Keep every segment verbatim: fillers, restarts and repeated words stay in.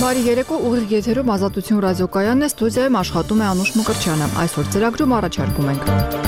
Բարի երեկո, ուղիղ եթերում Ազատություն ռադիոկայանն է, ստուդիայում աշխատում է Անուշ Մկրտչյանը։ Այսօր ծրագրում առաջարկում ենք.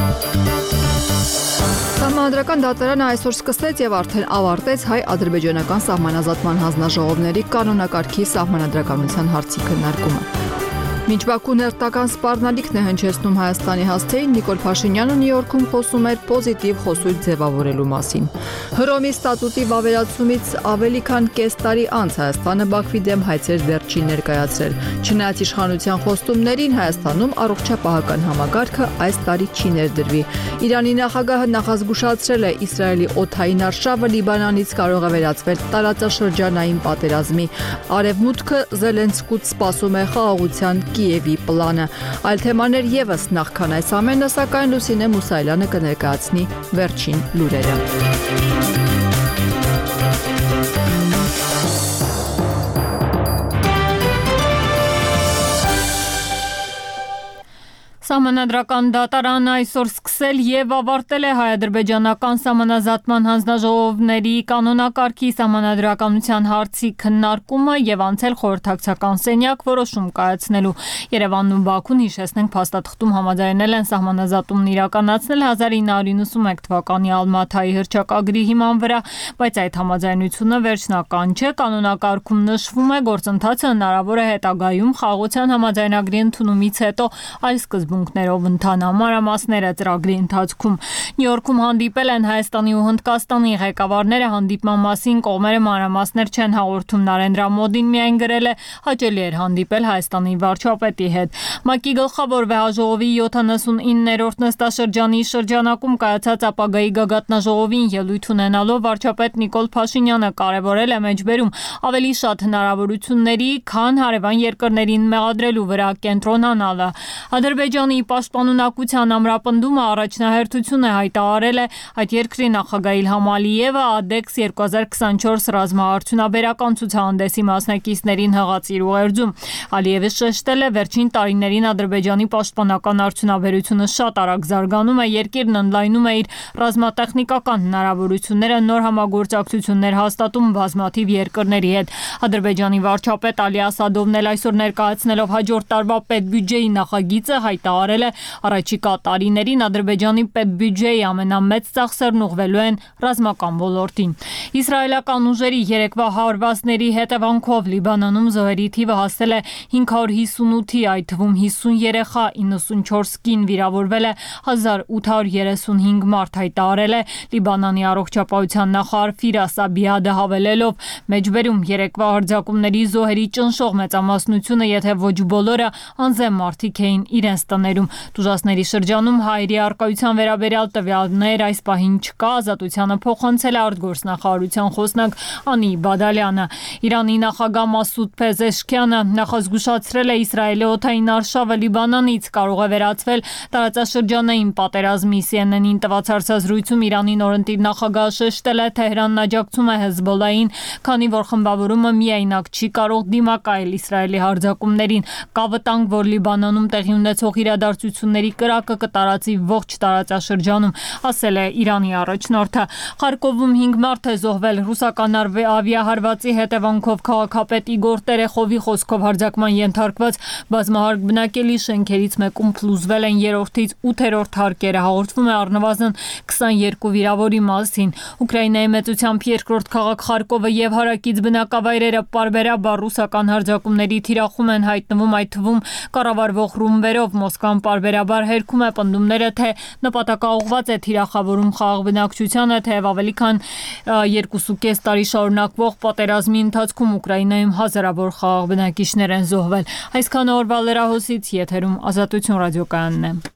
Սահմանադրական դատարանը այսօր սկսեց եւ արդեն ավարտեց հայ-ադրբեջանական սահմանազատման հանձնաժողովների կանոնակարգի սահմանադրականության հարցի քննարկումը։ Մինչ Բաքու ներտական սպառնալիքն է հնչեցնում Հայաստանի հասցեին, Նիկոլ Փաշինյանը Նյու Յորքում խոսում էր պոզիտիվ խոսույթ ձևավորելու մասին։ Հռոմի ստատուտի վավերացումից ավելի քան կես տարի անց Հայաստանը Բաքվի դեմ հայցեր դեռ չի ներկայացրել։ Չնայած իշխանության խոստումներին, Հայաստանում առողջապահական համակարգը այս տարի չի ներդրվի։ Իրանի նախագահը նախազգուշացրել է Իսրայելի օդային արշավը Լիբանանից կարող է վերածվել տարածաշրջանային պատերազմի։ Արևմուտքը Զելենսկուց սպասում է խաղաղության Կիևի պլանը։ Այլ թեմաներ եւս նախքան այս ամենը, սակայն Լուսինե Մուսայելյանը կներկայացնի վերջին լուրերը։ Սահմանադրական դատարանը այսօր սկսել եւ ավարտել է հայ-ադրբեջանական սահմանազատման հանձնաժողովների կանոնակարգի սահմանադրականության հարցի քննարկումը եւ անցել խորհրդակցական սենյակ որոշում կայացնելու։ Երևանն ու Բաքուն, հիշեցնենք, փաստաթղթում համաձայնել են սահմանազատումն իրականացնել հազար ինը հարյուր նվաթ թվականի Ալմաթայի հռչակագրի հիման վրա, բայց այդ համաձայնությունը վերջնական չէ։ Կանոնակարգում նշվում է, գործընթացը հնարավոր է հետագայում խաղաղության համաձայնագրի ընդունումից հետո այլ սկզբունքներով ընթանա։ Մանրամասները ծրագրի ընթացքում Նյու Յորքում հանդիպել են Հայաստանի ու Հնդկաստանի ղեկավարները։ Հանդիպման մասին կողմերը մանրամասներ չեն հաղորդում։ Նարենդրա Մոդին միայն գրել է հաճելի էր հանդիպել Հայաստանի վարչապետի հետ։ ՄԱԿ-ի գլխավոր վեհաժողովի յոթանասունիններորդ նստաշրջանի շրջանակում կայացած ապագայի գագաթնաժողովին ելույթ ունենալով վարչապետ Նիկոլ Փաշինյանը կարևորել է մեջբերում ավելի շատ հնարավորությունների, քան հարևան երկրներին մեղադրելու վրա կենտրոնանալը։ Ադրբեջանի պաշտպանունակության ամրապնդումը առաջնահերթություն է հայտարարել է այդ երկրի նախագահ Իլհամ Ալիևը ԱԴԵΞ երկու հազար քսանչորս ռազմաարդյունաբերական ցուցահանդեսի մասնակիցներին հղացիր ուղերձում։ Ալիևը շեշտել է, վերջին տարիներին Ադրբեջանի պաշտպանական արդյունաբերությունը շատ արագ զարգանում է, երկիրն ընդլայնում է իր ռազմատեխնիկական հնարավորությունները, նոր համագործակցություններ հաստատում բազմաթիվ երկրների հետ։ Ադրբեջանի վարչապետ Ալի Ասադովն էլ այսօր ներկայացնելով հաջորդ տարվա պետբյուջեի նախագիծը հայտարարել է, առաջիկա տարիներին Ադրբեջանի պետբյուջեի ամենամեծ ծախսերն ուղղվելու են ռազմական ոլորտին։ Իսրայելական ուժերի երեկվա հարվածների հետևանքով Լիբանանում զոհերի թիվը հասել է հինգ հարյուր հիսունութի, այդ թվում հիսուն երեխա, իննսունչորս կին, վիրավորվել է հազար ութ հարյուր երեսունհինգ մարդ, հայտարարել է Լիբանանի առողջապահության նախարար Ֆիրաս Աբիադը, հավելելով մեջբերում երեկվա հարձակումների զոհերի ճնշող մեծամասնությունը, եթե ոչ բոլորը, անձամբ մարդիկ էին իրենց տներում։ Տուժածների շրջանում հայերի առկայության վերաբերյալ տվյալներ այս պահին չկա, ազատությանը փոխանցել է արտգործնախարարության խոսնակ Անի Բադալյանը։ Իրանի նախագահ Մասուդ Փեզեշքյանը նախազգուշացրել է, Իսրայելի օդային արշավը Լիբանանից կարող է վերածվել տարածաշրջանային պատերազմի։ Սի Էն Էն-ին տված հարցազրույցում Իրանի նորընտիր նախագահը շեշտել է, Թեհրանն աջակցում է Հեզբոլլահին, քանի որ խմբավորումը միայնակ չի կարող դիմակայել Իսրայելի հարձակումներին։ Կա վտանգ, որ Լիբանանում տեղի ունեցող իրադարձությունների կրակը կտարածի ողջ տարածաշրջանում, ասել է Իրանի առաջնորդը։ Խարկովում հինգ մարդ է զոհվել ռուսական ավիահարվածի հետևանքով։ Քաղաքապետ Իգոր Տերեխովի խոսքով հարձակման ենթարկված բազմահարկ բնակելի շենքերից մեկում փլուզվել են երրորդից ութերորդ հարկերը։ Հաղորդվում է առնվազն քսաներկու վիրավորի մասին։ Ուկրաինայի մեծությամբ երկրորդ քաղաք Խարկովը եւ հարակից բնակավայրերը պարբերաբար ռուսական հարձակումների թիրախում են հայտնվում, այդ թվում կառավարվող ռումբերով։ Մոսկվան պարբերաբար հերքում է պնդումները, թե նպատակաուղղված է թիրախավորում խաղաղ բնակչությանը, թեև ավելի քան երկուսուկես տարի շարունակվող պատերազմի ընթացքում Ուկրաինայում հազարավոր խաղաղ բնակիչներ են զոհվել։ Այսքան օրվա լրահոսից եթերում Ազատություն ռադիոկայանն է։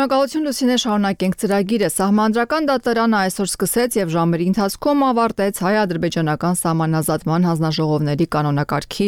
Շնորհակալություն Լուսինե, շարունակենք ծրագիրը։ Սահմանադրական դատարանը այսօր սկսեց եւ ժամերի ընթացքում ավարտեց հայ-ադրբեջանական սահմանազատման հանձնաժողովների կանոնակարգի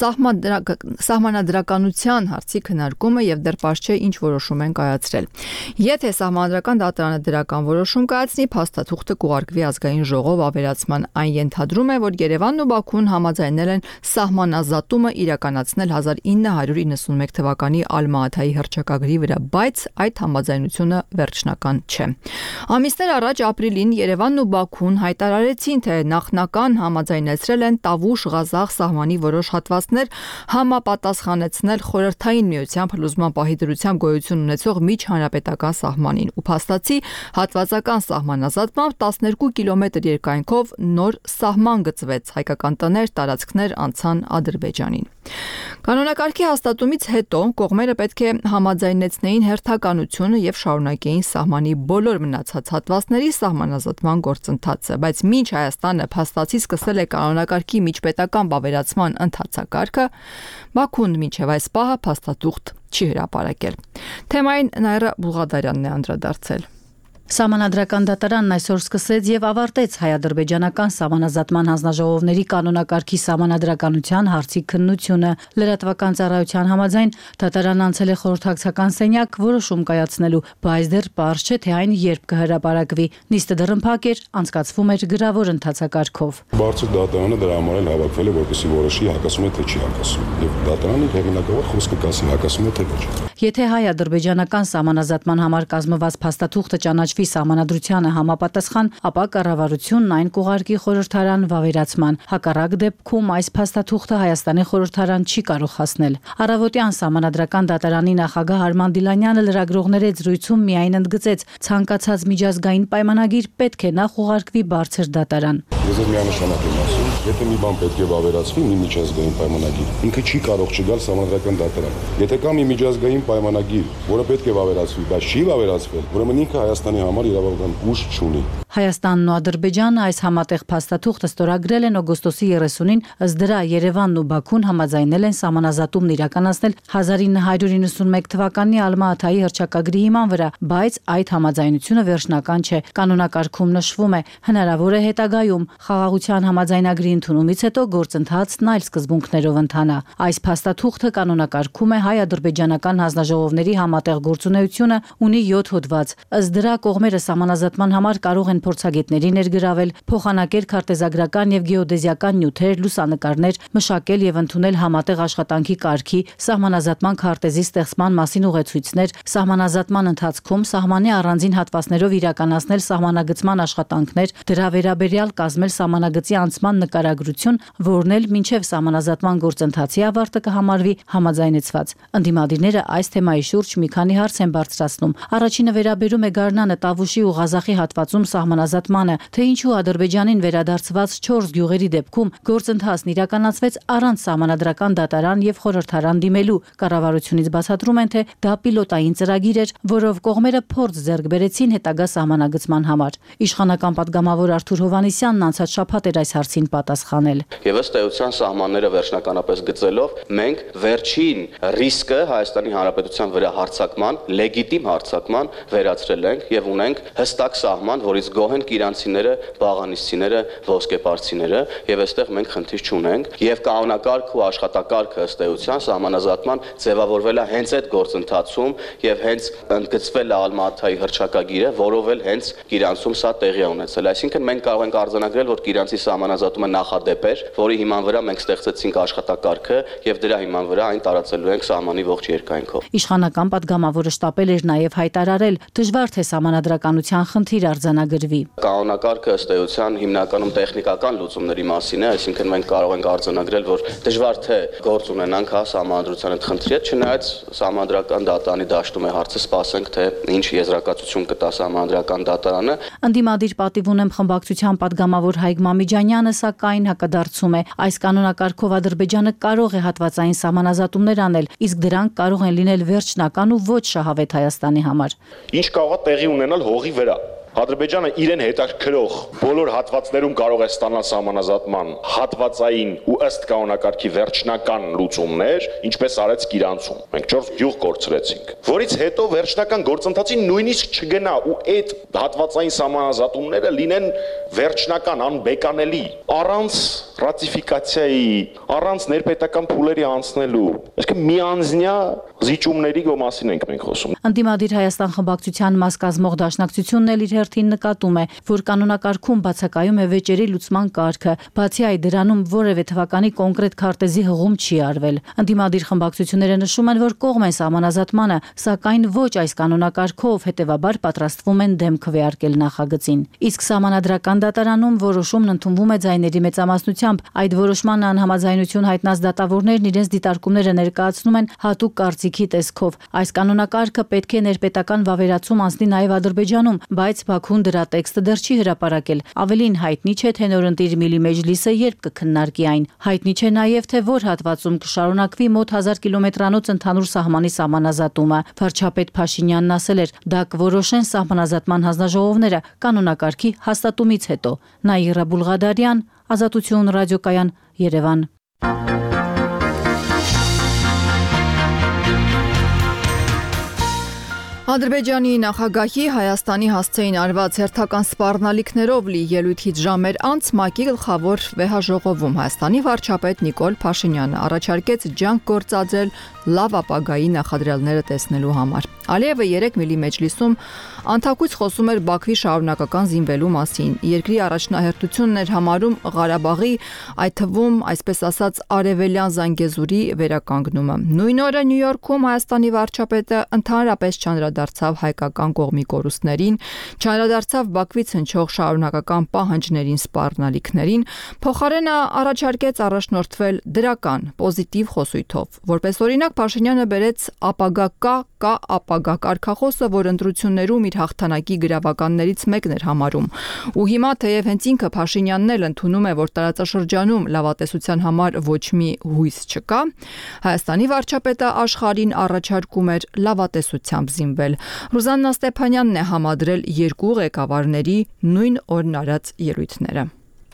սահմանադրականության հարցի քննարկումը եւ դեռ պարզ չէ ինչ որոշում են կայացրել։ Եթե սահմանադրական դատարանը դրական որոշում կայացնի, փաստաթուղթը կուղարկվի ազգային ժողով ավերացման։ Այն ենթադրում է, որ Երևանն ու Բաքուն համաձայնել են սահմանազատումը իրականացնել հազար ինը հարյուր իննսունմեկ թվականի Ալմա-Աթայի հռչակագրի վրա, բայց այդ համաձայնությունը վերջնական չէ։ Ամիսներ առաջ ապրիլին Երևանն ու Բաքուն հայտարարեցին, թե նախնական համաձայնեցրել են Տավուշ-Ղազախ սահմանի որոշ հատվածներ համապատասխանեցնել Խորհրդային Միության փլուզման պահի դրությամբ գոյություն ունեցող միջհանրապետական սահմանին ու փաստացի հատվածական սահմանազատմամբ տասներկու կիլոմետր երկայնքով նոր սահման գծվեց, հայկական տներ, տարածքներ անցան Ադրբեջանին։ Կանոնակարգի հաստատումից հետո կողմերը պետք է համաձայնեցնեին հերթականությունը եւ շարունակեին սահմանի բոլոր մնացած հատվածների սահմանազատման գործընթացը, բայց մինչ Հայաստանը փաստացի սկսել է կանոնակարգի միջպետական բավերացման ընթացակարգը, Բաքուն մինչև այս պահը փաստաթուղթ չի հրապարակել։ Թեմային Նաիրա Բուլղադարյանն է անդրադարձել։ Սահմանադրական դատարանն այսօր սկսեց եւ ավարտեց հայ-ադրբեջանական սահմանազատման հանձնաժողովների կանոնակարգի սահմանադրականության հարցի քննությունը։ Լրատվական ծառայության համաձայն դատարանն անցել է խորհրդակցական սենյակ որոշում կայացնելու, բայց դեռ պարզ չէ, թե այն երբ կհրապարակվի։ Նիստը դեռ փակ էր, անցկացվում էր գրավոր ընթացակարգով։ Բարձր դատարանը դրա համար էլ հավաքվել է, որպեսզի որոշի հակասում է թե չի հակասում։ Եվ դատարանը հեղինակավոր խոսքը կասի հակասում է թե ոչ։ Եթե հայ-ադրբեջանական սահմանազատման համար կազմված փաստաթուղթը ճանաչվի սահմանադրությանը համապատասխան, ապա կառավարությունն այն կուղարկի խորհրդարան վավերացման։ Հակառակ դեպքում այս փաստաթուղթը Հայաստանի խորհրդարան չի կարող հասնել։ Առավոտյան սահմանադրական դատարանի նախագահ Արման Դիլանյանը լրագրողների զրույցում միայն ընդգծեց, ցանկացած միջազգային պայմանագիր պետք է նախ ուղարկվի բարձր դատարան։ Ես միանշանակ եմ ասում, եթե մի բան պետք է վավերացվի, մի միջազգային պայմանագիր, ինքը չի կարող չգալ սահմանադրական դատարան։ Եթե կա մի միջազգային պայմանագիր, որը պետք է վավերացվի, բայց չի վավերացվել, ուրեմն ինքը Հայաստանի համար իրավական ուժ չունի։ Հայաստանն ու Ադրբեջանը այս համատեղ փաստաթուղթը ստորագրել են օգոստոսի երեսունին, ըստ դրա Երևանն ու Բաքուն համաձայնել են սահմանազատումն իրականացնել հազար ինը հարյուր իննսունմեկ թվականի Ալմա-Աթայի հռչակագրի հիման վրա, բայց այդ համաձայնությունը վերջնական չէ։ Կանոնակարգում նշվում է, հնարավոր է հետագայում խաղաղության համաձայնագրի ընդունումից հետո գործընթացն այլ սկզբունքներով ընթանա։ Այս փաստաթուղթը կանոնակարգում է հայ-ադրբեջանական հանձնաժողովների համատեղ գործունեությունը, ունի յոթ հոդված։ Ըստ դրա կողմերը սահմանազատման համար կարող են փորձագետների ներգրավել, փոխանակել քարտեզագրական եւ գեոդեզիական նյութեր, լուսանկարներ, մշակել եւ ընդունել համատեղ աշխատանքի կարգի, սահմանազատման քարտեզի ստեղծման մասին ուղեցույցներ, սահմանազատման ընթացքում սահմանի առանձին հատվածներով իրականացնել սահմանագծման աշխատանքներ, դրա վերաբերյալ կազմել սահմանագծի անցման նկարագրություն, որն էլ մինչև սահմանազատման գործընթացի ավարտը կհամարվի համաձայնեցված։ Ընդդիմադիրները այս թեմայի շուրջ մի քանի հարց են բարձրացնում։ Առաջինը վերաբերում է գարնանը Տավուշի ու Ղազախի հատվածում սահմանազատմանը, թե ինչու Ադրբեջանին վերադարձված չորս գյուղերի դեպքում գործընթացն իրականացվեց առանց սահմանադրական դատարան եւ խորհրդարան դիմելու։ Կառավարությունից բացատրում են, թե դա պիլոտային ծրագիր էր, որով կողմերը փորձ ձեռք բերեցին հետագա սահմանագծման համար։ Իշխանական падգամավոր Արթուր Հովհաննիսյանն անցած շաբաթ էր այս հարցին պատասխանել։ Եվ ըստ էության սահմանները վերջնականապես գծելով մենք վերջին ռիսկը Հայաստանի Հանրապետության վրա հարձակման, լեգիտիմ հարձակման վերացրել ենք եւ ունենք հստակ սահման, որից գոհ են իրանցիները, բաղանիսցիները, ոսկեպարցիները եւ այստեղ մենք խնդիր չունենք եւ կանոնակարգ ու աշխատակարգը ըստ էության սահմանազատման ձևավորվել է հենց այդ գործընթացում եւ հենց ընդգծվել է Ալմա-Աթայի հռչակագիրը, որով էլ հենց իրանցում սա տեղի է ունեցել։ Այսինքն մենք կարող ենք արձանագրել, որ իրանցի սահմանազատումը նախադեպ էր, որի հիման վրա մենք ստեղծեցինք աշխատակարգը եւ դրա հիման վրա այն տարածելու ենք սահմանի ողջ երկայնքով։ Իշխանական падգամավորը շտապել էր նաեւ հայտարարել, դժվար թե սահմանադրականության խնդիր արձանագրվի։ Կանոնակարգը ըստ էության հիմնականում տեխնիկական լուծումների մասին է, այսինքն մենք կարող ենք արձանագրել, որ դժվար թե գործ ունենանք հա սահմանադրության այդ խնդրի հետ, չնայած սահմանադրական դատարանի դաշտում է հարցը, սպասենք թե ինչ եզրակացություն կտա սահմանադրական դատարանը։ Ընդդիմադիր պատիվ ունեմ խմբակցության падգամավոր Հայկ Մամիջանյանը սակայն հակադարձում է, այս կանոնակարգով Ադրբեջանը կարող է հատվածային սահմանազատումներ անել, իսկ դրանք կարող են լինել վերջնական ու ոչ շահավետ Հայաստանի համար։ Ինչ կարող է տեղի ունենալ հողի վրա։ Ադրբեջանը իրեն հետաքրքրող բոլոր հատվածներում կարող է ստանալ սահմանազատման հատվածային ու ըստ կանոնակարգի վերջնական լուծումներ, ինչպես արեց Կիրանցում։ Մենք չորս գյուղ կորցրեցինք, որից հետո վերջնական գործընթացին նույնիսկ չգնա ու այդ հատվածային սահմանազատումները լինեն վերջնական անբեկանելի, առանց ռատիֆիկացիայի, առանց ներպետական փուլերի անցնելու։ Այսինքն միանձնյա զիջումների մասին ենք մենք խոսում։ Անդիմադիր Հայաստան խմբակցության մաս կազմող դաշնակցությունն էլ իր հերթին նկատում է, որ կանոնակարգում բացակայում է վեճերի լուծման կարգը, բացի այդ դրանում որևէ թվականի կոնկրետ քարտեզի հղում չի արվել։ Անդիմադիր խմբակցությունները նշում են, որ կողմ են սահմանազատմանը, սակայն ոչ այս կանոնակարգով, հետևաբար պատրաստվում են դեմ քվեարկել նախագծին։ Իսկ սահմանադրական դատարանում որոշումն ընդունվում է ձայների մեծամասնությամբ։ Այդ որոշման անհամաձայնություն հայտնած դատավորներն իրենց դիտարկումները ներկայացնում են հատուկ կարծիքի տեսքով։ Այս կանոնակարգը պետք է ներպետական վավերացում անցնի նաև Ադրբեջանում, բայց Բաքուն դրա տեքստը դեռ չի հրապարակել։ Ավելին հայտնի չէ, թե նորընտիր Միլի Մեջլիսը երբ կքննարկի այն։ Հայտնի չէ նաև, թե որ հատվածում կշարունակվի մոտ հազար կիլոմետրանոց ընդհանուր սահմանի սահմանազատումը։ Վարչապետ Փաշինյանն ասել էր, դա կորոշեն սահմանազատման հանձնաժողովները կանոնակարգի հաստատումից հետո։ Նաիրա Բուլղադարյան, Ազատություն ռադիոկայան, Երևան։ Ադրբեջանի նախագահի Հայաստանի հասցեին արված հերթական սպառնալիքներով լի ելույթից ժամեր անց ՄԱԿ-ի գլխավոր վեհաժողովում Հայաստանի վարչապետ Նիկոլ Փաշինյանը առաջարկեց ջանք գործադրել լավ ապագայի նախադրյալները տեսնելու համար։ Ալիևը երեկ Միլի Մեջլիսում անթակույց խոսում էր Բաքվի շարունակական զինվելու մասին։ Երկրի առաջնահերթությունն էր համարում Ղարաբաղի, այդ թվում, այսպես ասած, արևելյան Զանգեզուրի վերականգնումը։ Նույն օրը Նյու Յորքում Հայաստանի վարչապետը ընդհանրապես չանդրադարձավ հայկական կողմի կորուստներին, չանդրադարձավ Բաքվից հնչող շարունակական պահանջներին, սպառնալիքներին, փոխարենը առաջարկեց առաջնորդվել դրական, պոզիտիվ խոսույթով։ Որպես օրինակ Փաշինյանը բերեց ապագա կա, կա ապագա կարգախոսը, որ ընտրություններում իր հաղթանակի գրավականներից մեկն էր համարում։ Ու հիմա թեև հենց ինքը Փաշինյանն էլ ընդունում է, որ տարածաշրջանում լավատեսության համար ոչ մի հույս չկա, Հայաստանի վարչապետը աշխարհին առաջարկում էր լավատեսությամբ զինվել։ Ռուզաննա Ստեփանյանն է համադրել երկու ղեկավարների նույն օրն արած ելույթները։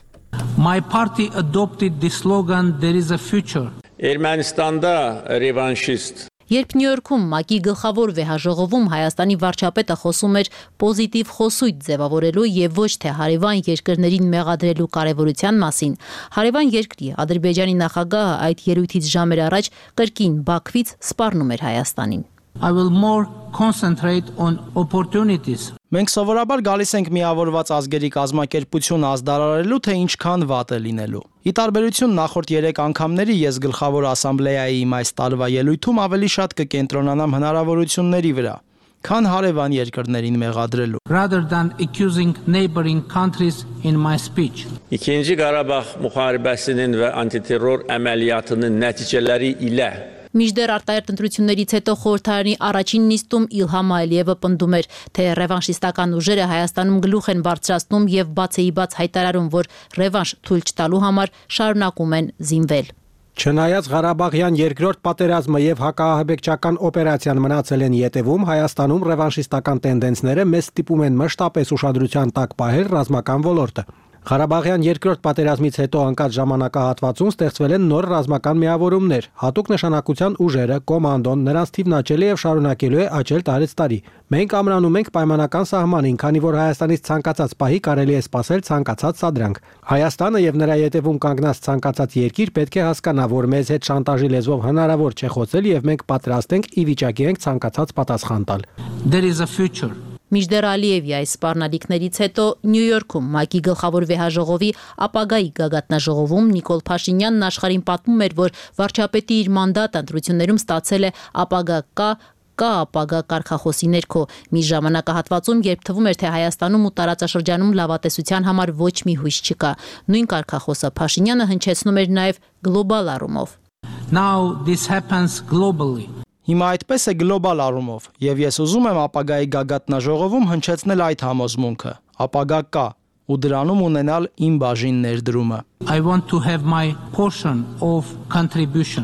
My party adopted the slogan there is a future. Ermənistanda revanşist Երբ Նյու Յորքում ՄԱԿ-ի գլխավոր վեհաժողովում Հայաստանի վարչապետը խոսում էր պոզիտիվ խոսույթ ձևավորելու եւ ոչ թե հարևան երկրներին մեղադրելու կարեւորության մասին, հարևան երկրի Ադրբեջանի նախագահը այդ ելույթից ժամեր առաջ կրկին Բաքվից սպառնում էր Հայաստանին։ I will more concentrate on opportunities. Մենք սովորաբար գալիս ենք միավորված ազգերի կազմակերպություն ազդարարելու, թե ինչքան վատ է լինելու։ Ի տարբերություն նախորդ երեք անգամների ես գլխավոր ասամբլեայի իմ այս տարվա ելույթում ավելի շատ կկենտրոնանամ հնարավորությունների վրա, քան հարևան երկրներին մեղադրելու։ Rather than accusing neighboring countries in my speech. İkinci Qarabağ müharibəsinin və antiterror əməliyyatının nəticələri ilə Միջդեռ արտահերտ ընտրություններից հետո խորհրդարանի առաջին նիստում Իլհամ Ալիևը պնդում էր, թե ռևանշիստական ուժերը Հայաստանում գլուխ են բարձրացնում եւ բացեի բաց հայտարարում, որ ռևանշ թույլ չտալու համար շարունակում են զինվել։ Չնայած Ղարաբաղյան երկրորդ պատերազմը եւ հակահաբեկչական օպերացիան մնացել են յետևում, Հայաստանում ռևանշիստական տենդենսները մեծ ստիպում են մշտապես ուշադրության տակ պահել ռազմական ոլորտը։ Ղարաբաղյան երկրորդ պատերազմից հետո անկած ժամանակահատվածում ստեղծվել են նոր ռազմական միավորումներ, հատուկ նշանակության ուժերը, կոմանդոն, նրանց թիվն աճել է եւ շարունակելու է աճել տարեց տարի։ Մենք ամրանում ենք պայմանական սահմանին, քանի որ Հայաստանից ցանկացած պահի կարելի է սպասել ցանկացած սադրանք։ Հայաստանը եւ նրա յետևում կանգնած ցանկացած երկիր պետք է հասկանա, որ մեզ հետ շանտաժի լեզվով հնարավոր չէ խոսել եւ մենք պատրաստ ենք ի վիճակի ենք ցանկացած պատասխան տալ։ There is a future. Միջդեռ Ալիևի այս սպառնալիքներից հետո Նյու Յորքում ՄԱԿ-ի գլխավոր վեհաժողովի ապագայի գագաթնաժողովում Նիկոլ Փաշինյանն աշխարհին պատմում էր, որ վարչապետի իր մանդատը ընտրություններում ստացել է ապագա կա, կա ապագա կարգախոսի ներքո։ Մի ժամանակահատվածում, երբ թվում էր, թե Հայաստանում ու տարածաշրջանում լավատեսության համար ոչ մի հույս չկա, նույն կարգախոսը Փաշինյանը հնչեցնում էր նաև գլոբալ առումով։ Now this happens globally. Հիմա այդպես է գլոբալ առումով, եւ ես ուզում եմ ապագայի գագաթնաժողովում հնչեցնել այդ համոզմունքը։ Ապագա կա ու դրանում ունենալ իմ բաժին ներդրումը։ I want to have my portion of contribution.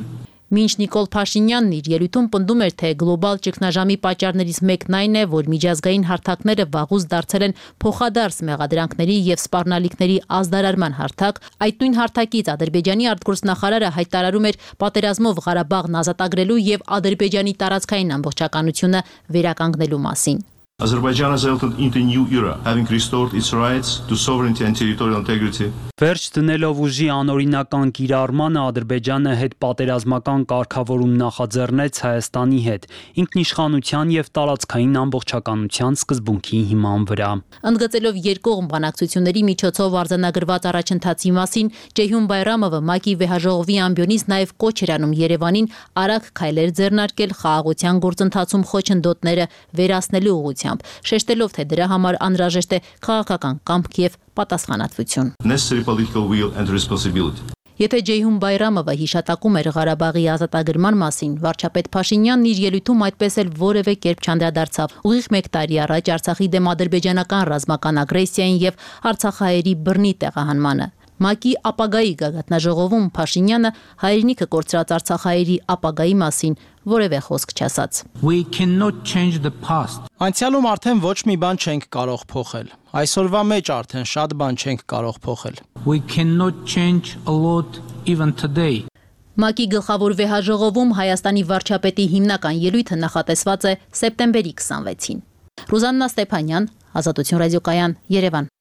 Մինչ Նիկոլ Փաշինյանն իր ելույթում պնդում էր, թե գլոբալ ճգնաժամի պատճառներից մեկն այն է, որ միջազգային հարթակները վաղուց դարձել են փոխադարձ մեղադրանքների եւ սպառնալիքների ազդարարման հարթակ, այդ նույն հարթակից Ադրբեջանի արտգործնախարարը հայտարարում էր պատերազմով Ղարաբաղն ազատագրելու եւ Ադրբեջանի տարածքային ամբողջականությունը վերականգնելու մասին։ Azerbaijan has entered into a new era, having restored its rights to sovereignty and territorial integrity. Վերջ դնելով ուժի անօրինական կիրառմանը Ադրբեջանը հետ պատերազմական կարգավորում նախաձեռնեց Հայաստանի հետ, ինքնիշխանության եւ տարածքային ամբողջականության սկզբունքի հիման վրա։ Ընդգծելով երկկողմ բանակցությունների միջոցով արձանագրված առաջընթացի մասին, Ceyhun Bayramova ՄԱԿ-ի վեհաժողովի ամբիոնից նաեւ կոչ էր անում Երևանին արագ քայլեր ձեռնարկել խաղաղության գործընթացում խոչընդոտները վերացնելու ուղղությամբ, շեշտելով, թե դրա համար անհրաժեշտ է քաղաքական կամք եւ պատասխանատվություն։ Necessary political will and responsibility. Եթե Ceyhun Bayramova հիշատակում էր Ղարաբաղի ազատագրման մասին, վարչապետ Փաշինյանն իր ելույթում այդպես էլ որևէ կերպ չանդրադարձավ ուղիղ մեկ տարի առաջ Արցախի դեմ ադրբեջանական ռազմական ագրեսիային եւ արցախահայերի բռնի տեղահանմանը։ ՄԱԿ-ի ապագայի գագաթնաժողովում Փաշինյանը հայրենիքը կորցրած արցախահայերի ապագայի մասին որևէ խոսք չասաց։ We cannot change the past. Անցյալում արդեն ոչ մի բան չենք կարող փոխել։ Այսօրվա մեջ արդեն շատ բան չենք կարող փոխել։ We cannot change a lot even today. ՄԱԿ-ի գլխավոր վեհաժողովում Հայաստանի վարչապետի հիմնական ելույթը նախատեսված է սեպտեմբերի քսանվեցին։ Ռուզաննա Ստեփանյան, Ազատություն ռադիոկայան, Երևան։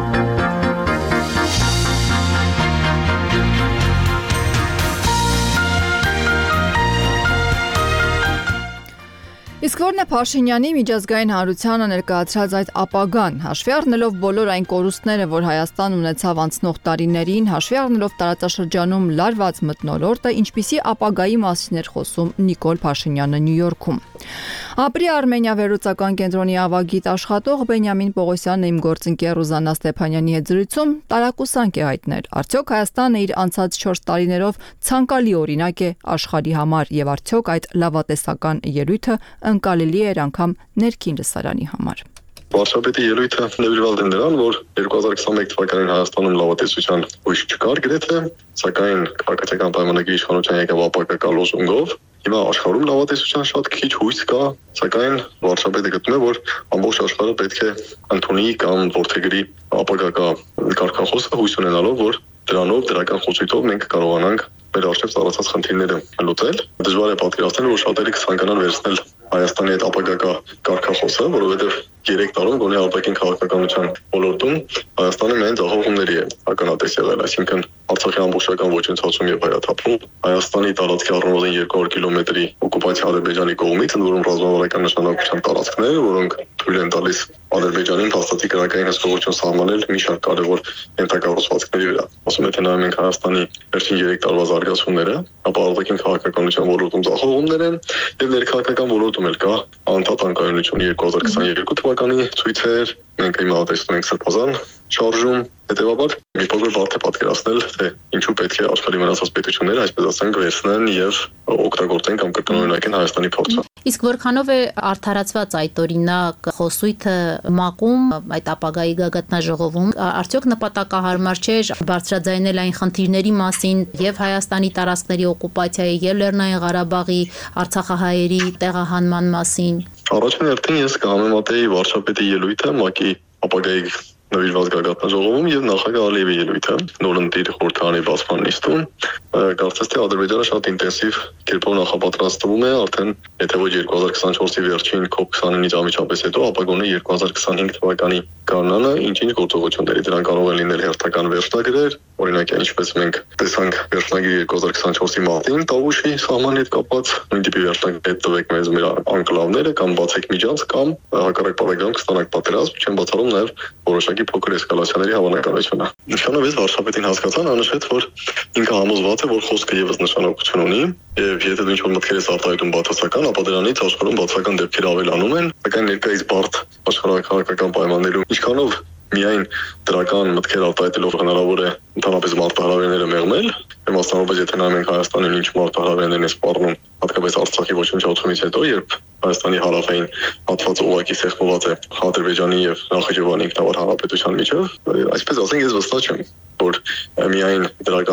Իսկ որն է Փաշինյանի միջազգային հանրությանը ներկայացրած այդ ապագան, հաշվի առնելով բոլոր այն կորուստները, որ Հայաստան ունեցավ անցնող տարիներին, հաշվի առնելով տարածաշրջանում լարված մթնոլորտը, ինչպիսի ապագայի մասին էր խոսում Նիկոլ Փաշինյանը Նյու Յորքում։ Ապրի Արմենիա վերլուծական կենտրոնի ավագիտ աշխատող Բենյամին Պողոսյանն իմ գործընկեր Ռուզաննա Ստեփանյանի հետ զրույցում տարակուսանք է հայտնել, արդյոք Հայաստանը իր անցած չորս տարիներով ցանկալի օրինակ է աշխարհի համար եւ արդյոք այդ լավատեսական ելույթը ընկալելի էր անգամ ներքին լսարանի համար։ Վարչապետի ելույթը նվիրված է նրան, որ երկու հազար քսաներեք թվականին Հայաստանում լավատեսության հույս չկար գրեթե, սակայն քաղաքացիական պայմանագրի իշխանության եկավ ապագա լոզունգով։ Հիմա աշխարհում լավատեսության շատ քիչ հույս կա, սակայն վարչապետը գտնում է, որ ամբողջ աշխարհը պետք է ընդունի կամ որդեգրի ապագա կարգախոսը հույս ունենալով, որ դրանով դրական խոսույթով մենք կարողանանք մեր առջև ծառացած խնդիրները լուծել։ Դժվար է պատկերացնել, որ շատերը կցանկանան վերցնել Հայաստանի այդ ապագա կարգախոսը, որովհետև երեք տարում գոնե արտաքին քաղաքականության ոլորտում Հայաստանը միայն ձախողումների է ականատես եղել, այսինքն Արցախի ամբողջական ոչնչացում եւ հայաթափում, Հայաստանի տարածքի առնվազն երկու հարյուր կիլոմետրի օկուպացիա Ադրբեջանի կողմից, ընդ որում ռազմավարական նշանակության տարածքներ, որոնք թույլ են տալիս Ադրբեջանին փաստացի կրակային հսկողություն սահմանել մի շարք կարևոր ենթակառուցվածքների վրա։ Ասում եմ, թե նայում ենք Հայաստանի վերջին երեք տարվա զարգացումները, ապա արտաքին քաղաքականության ոլորտում ձախողումներ են եւ ներքաղաքական ոլորտում էլ կա անդադար անկայունություն երկու հազար քսաներկու թվականի ցույցեր, մենք հիմա տեսնում ենք սրբազան շարժում, հետեւաբար մի փոքր բարդ է պատկերացնել, թե ինչու պետք է աշխարհի մնացած պետությունները, այսպես ասենք, վերցնեն եւ օգտագործեն կամ կրկնօրինակեն Հայաստանի փորձը։ Իսկ որքանով է արդարացված այդ օրինակ խոսույթը ՄԱԿ-ում, այդ ապագայի գագաթնաժողովում, արդյոք նպատակահարմար չէ բարձրաձայնել այն խնդիրների մասին եւ Հայաստանի տարածքների օկուպացիայի եւ Լեռնային Ղարաբաղի արցախահայերի տեղահանման մասին։ Առաջին հերթին ես կհամեմատեի վարչապետի ելույթը ՄԱԿ-ի ապագայի նվիրված գագաթնաժողովում եւ նախագահ Ալիևի ելույթը նորընտիր խորհրդարանի բացման նիստում, կարծես թե Ադրբեջանը շատ ինտենսիվ կերպով նախապատրաստվում է արդեն, եթե ոչ երկու հազար քսանչորսի վերջին կոպ քսանինից անմիջապես հետո, ապա գոնե երկու հազար քսանհինգ թվականի գարնանը ինչ-ինչ գործողությունների, դրան կարող են լինել հերթական վերջնագրեր, օրինակ ինչպես մենք տեսանք վերջնագիր երկու հազար քսանչորսի մարտին Տավուշի սահմանի հետ կապված, նույն տիպի վերջնագիր տվեք մեզ մեր անկլավները կամ բացեք միջանց կամ հակառակ բարեկամ կստանաք պատերազմ, չեն բացառում նաեւ որոշակի փոքր էսկալացիաների հավանականությունը։ Նշանով վարչապետին հասկացան, անշուշտ որ ինքը համոզված է, որ խոսքը եւս նշանակություն ունի, եւ եթե դու ինչ-որ մտքեր ես արտահայտում բացասական, ապա դրանից աշխարհում բացասական դեպքեր ավելանում են, սակայն ներկայիս բարդ աշխարհակաղակական պայմաններում ինչքանով միայն դրական մտքեր արտահայտելով հնարավոր է ընդհանրապես մարտահրավերները մեղմել, եւ մասնավորապես եթե նայում ենք Հայաստանին ինչ մարտահրավերներ են սպառնում, հատկապես Արցախի ոչնչացումից հետո, երբ Հայաստանի հարավային հատվածը ուղղակի սեղմված է Ադրբեջանի եւ Նախիջևանի ինքնավար հանրապետության միջև, այսպես ասենք, ես վստահ չեմ, որ միայն դրական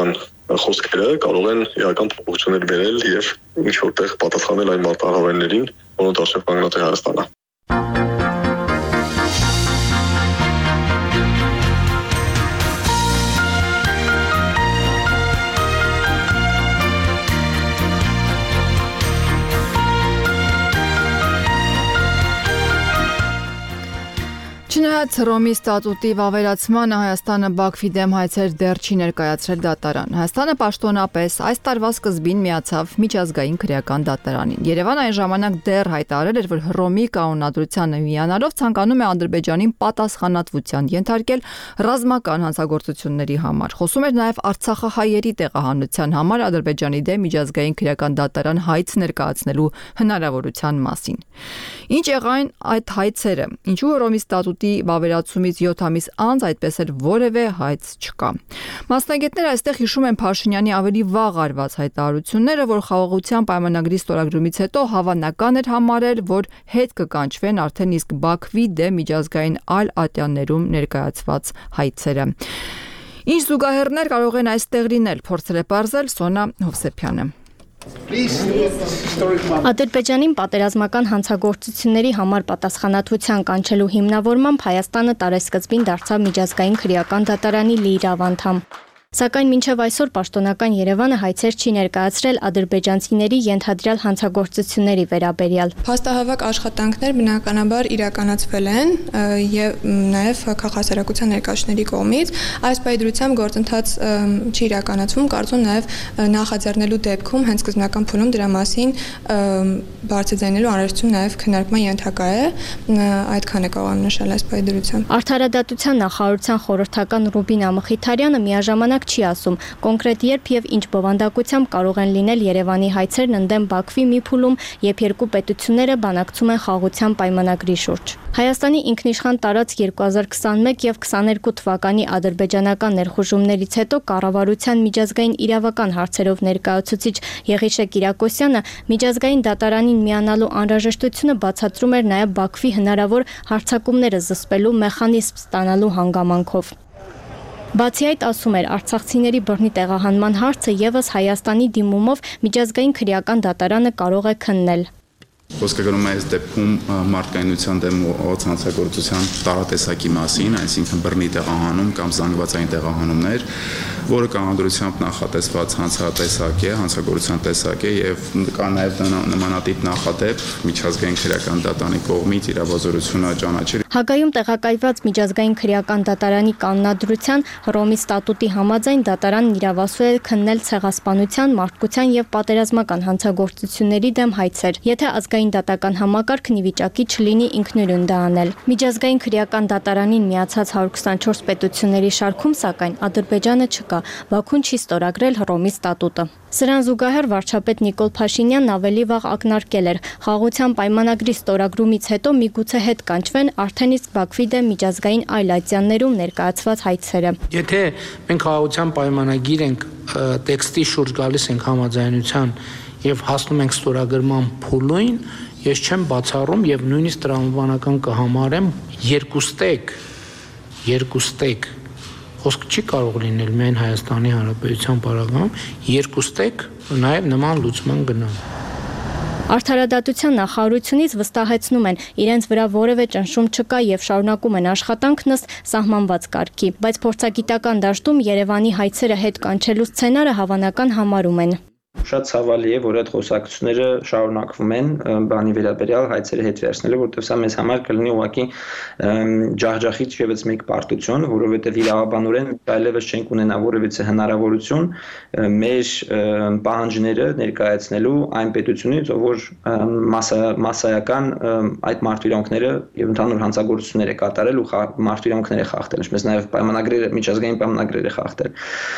խոսքերը կարող են իրական փոփոխություններ բերել եւ ինչ որտեղ պատասխանել այն մարտահրավերներին, որոնց արժեվ կանգնած է Հայաստանը։ Չնայած Հռոմի ստատուտի վավերացմանը Հայաստանը Բաքվի դեմ հայցեր դեռ չի ներկայացրել դատարան։ Հայաստանը պաշտոնապես այս տարվա սկզբին միացավ միջազգային քրեական դատարանին։ Երևանը այն ժամանակ դեռ հայտարարել էր, որ Հռոմի կանոնադրությանը միանալով ցանկանում է Ադրբեջանին պատասխանատվության ենթարկել ռազմական հանցագործությունների համար։ Խոսում էր նաև արցախահայերի տեղահանության համար Ադրբեջանի դեմ միջազգային քրեական դատարան հայց ներկայացնելու հնարավորության մասին։ Ինչ եղան այդ հայցերը։ Ինչու Հռոմի ստատուտի վավերացումից յոթ ամիս անց այդպես էլ որևէ հայց չկա։ Մասնագետները այստեղ հիշում են Փաշինյանի ավելի վաղ արված հայտարարությունները, որ խաղաղության պայմանագրի ստորագրումից հետո հավանական էր համարել, որ հետ կկանչվեն արդեն իսկ Բաքվի դեմ միջազգային այլ ատյաններում ներկայացված հայցերը։ Ինչ զուգահեռներ կարող են այստեղ լինել, փորձել է պարզել Սոնա Հովսեփյանը։ Ադրբեջանին պատերազմական հանցագործությունների համար պատասխանատվության կանչելու հիմնավորմամբ Հայաստանը տարեսկզբին դարձավ միջազգային քրեական դատարանի լիիրավ անդամ։ Սակայն մինչև այսօր պաշտոնական Երևանը հայցեր չի ներկայացրել ադրբեջանցիների ենթադրյալ հանցագործությունների վերաբերյալ։ Փաստահավաք աշխատանքներ բնականաբար իրականացվել են եւ նաեւ քաղաքասարակության ներկայացուցիչների կողմից այս պայդրությամբ գործընթաց չի իրականացվում, կարծում նաեւ նախաձեռնելու դեպքում հենց սկզբնական փուլում դրա մասին բարձրաձայնելու անհրաժեշտություն նաեւ քննարկման ենթակա է, այդքան է կարող եմ նշել այս պայդրությամբ։ Արդարադատության նախարարության խորհրդական Ռուբինա Մխիթարյանը միաժամանակ չի ասում կոնկրետ երբ եւ ինչ բովանդակությամբ կարող են լինել Երևանի հայցերն ընդդեմ Բաքվի մի փուլում, երբ երկու պետությունները բանակցում են խաղաղության պայմանագրի շուրջ։ Հայաստանի ինքնիշխան տարածք երկու հազար քսաներեք եւ քսաներկու թվականի ադրբեջանական ներխուժումներից հետո կառավարության միջազգային իրավական հարցերով ներկայացուցիչ Եղիշե Կիրակոսյանը միջազգային դատարանին միանալու անհրաժեշտությունը բացատրում էր նաեւ Բաքվի հնարավոր հարձակումները զսպելու մեխանիզմ ստանալու հանգամանքով։ Բացի այդ, ասում էր, արցախցիների բռնի տեղահանման հարցը եւս Հայաստանի դիմումով միջազգային քրեական դատարանը կարող է քննել։ Խոսքը գնում է այս դեպքում մարդկայնության դեմ հանցագործության տարատեսակի մասին, այսինքն բռնի տեղահանում կամ զանգվածային տեղահանումներ, որը կանոնադրությամբ նախատեսված հանցատեսակ է, հանցագործության տեսակ է եւ կա նաեւ նմանատիպ նախադեպ միջազգային քրեական դատարանի կողմից իրավազորությունը ճանաչել։ Հակայում տեղակայված միջազգային քրեական դատարանի կանոնադրության Հռոմի ստատուտի համաձայն դատարանն իրավասու է քննել ցեղասպանության, մարդկության եւ պատերազմական հանցագործությունների դեմ հայցեր, եթե ազգային դատական համակարգն ի վիճակի չլինի ինքնուրույն դա անել։ Միջազգային քրեական դատարանին միացած հարյուր քսանչորս պետությունների շարքում, սակայն Ադրբեջանը չկա, Բաքուն չի ստորագրել Հռոմի ստատուտը։ Սրան զուգահեռ վարչապետ Նիկոլ Փաշինյանն ավելի վաղ ակնարկել էր խաղաղության պայմանագրի ստորագրումից հետո միգուցե հետ կանչվեն արդեն իսկ Բաքվի դեմ միջազգային այլ ատյաններում ներկայացված հայցերը։ Եթե մենք խաղաղության պայմանագիր ենք տեքստի շուրջ գալիս ենք համաձայնության եւ հասնում ենք ստորագրման փուլին, ես չեմ բացառում եւ նույնիսկ տրամաբանական կհամարեմ երկուստեք երկուստեք խոսք չի կարող լինել միայն Հայաստանի Հանրապետության պարագայում, երկուստեք նաև նման լուծման գնալ։ Արդարադատության նախարարությունից վստահեցնում են, իրենց վրա որևէ ճնշում չկա եւ շարունակում են աշխատանքն ըստ սահմանված կարգի, բայց փորձագիտական դաշտում Երևանի հայցերը հետ կանչելու սցենարը հավանական համարում են։ Շատ ցավալի է, որ այդ խոսակցությունները շարունակվում են բանի վերաբերյալ հայցերը հետ վերցնելու, որտեղ սա մեզ համար կլինի ուղղակի ջախջախից եւս մեկ պարտություն, որովհետեւ իրավաբանորեն այլևս չենք ունենա որևիցե հնարավորություն մեր պահանջները ներկայացնելու այն պետությունից, ով որ մասսայական այդ մարդիրոնքները եւ ընդհանուր հանցագործություններ է կատարել ու մարդիրոնքներ է խախտել, ինչպես նաեւ պայմանագրերը, միջազգային պայմանագրեր է խախտել։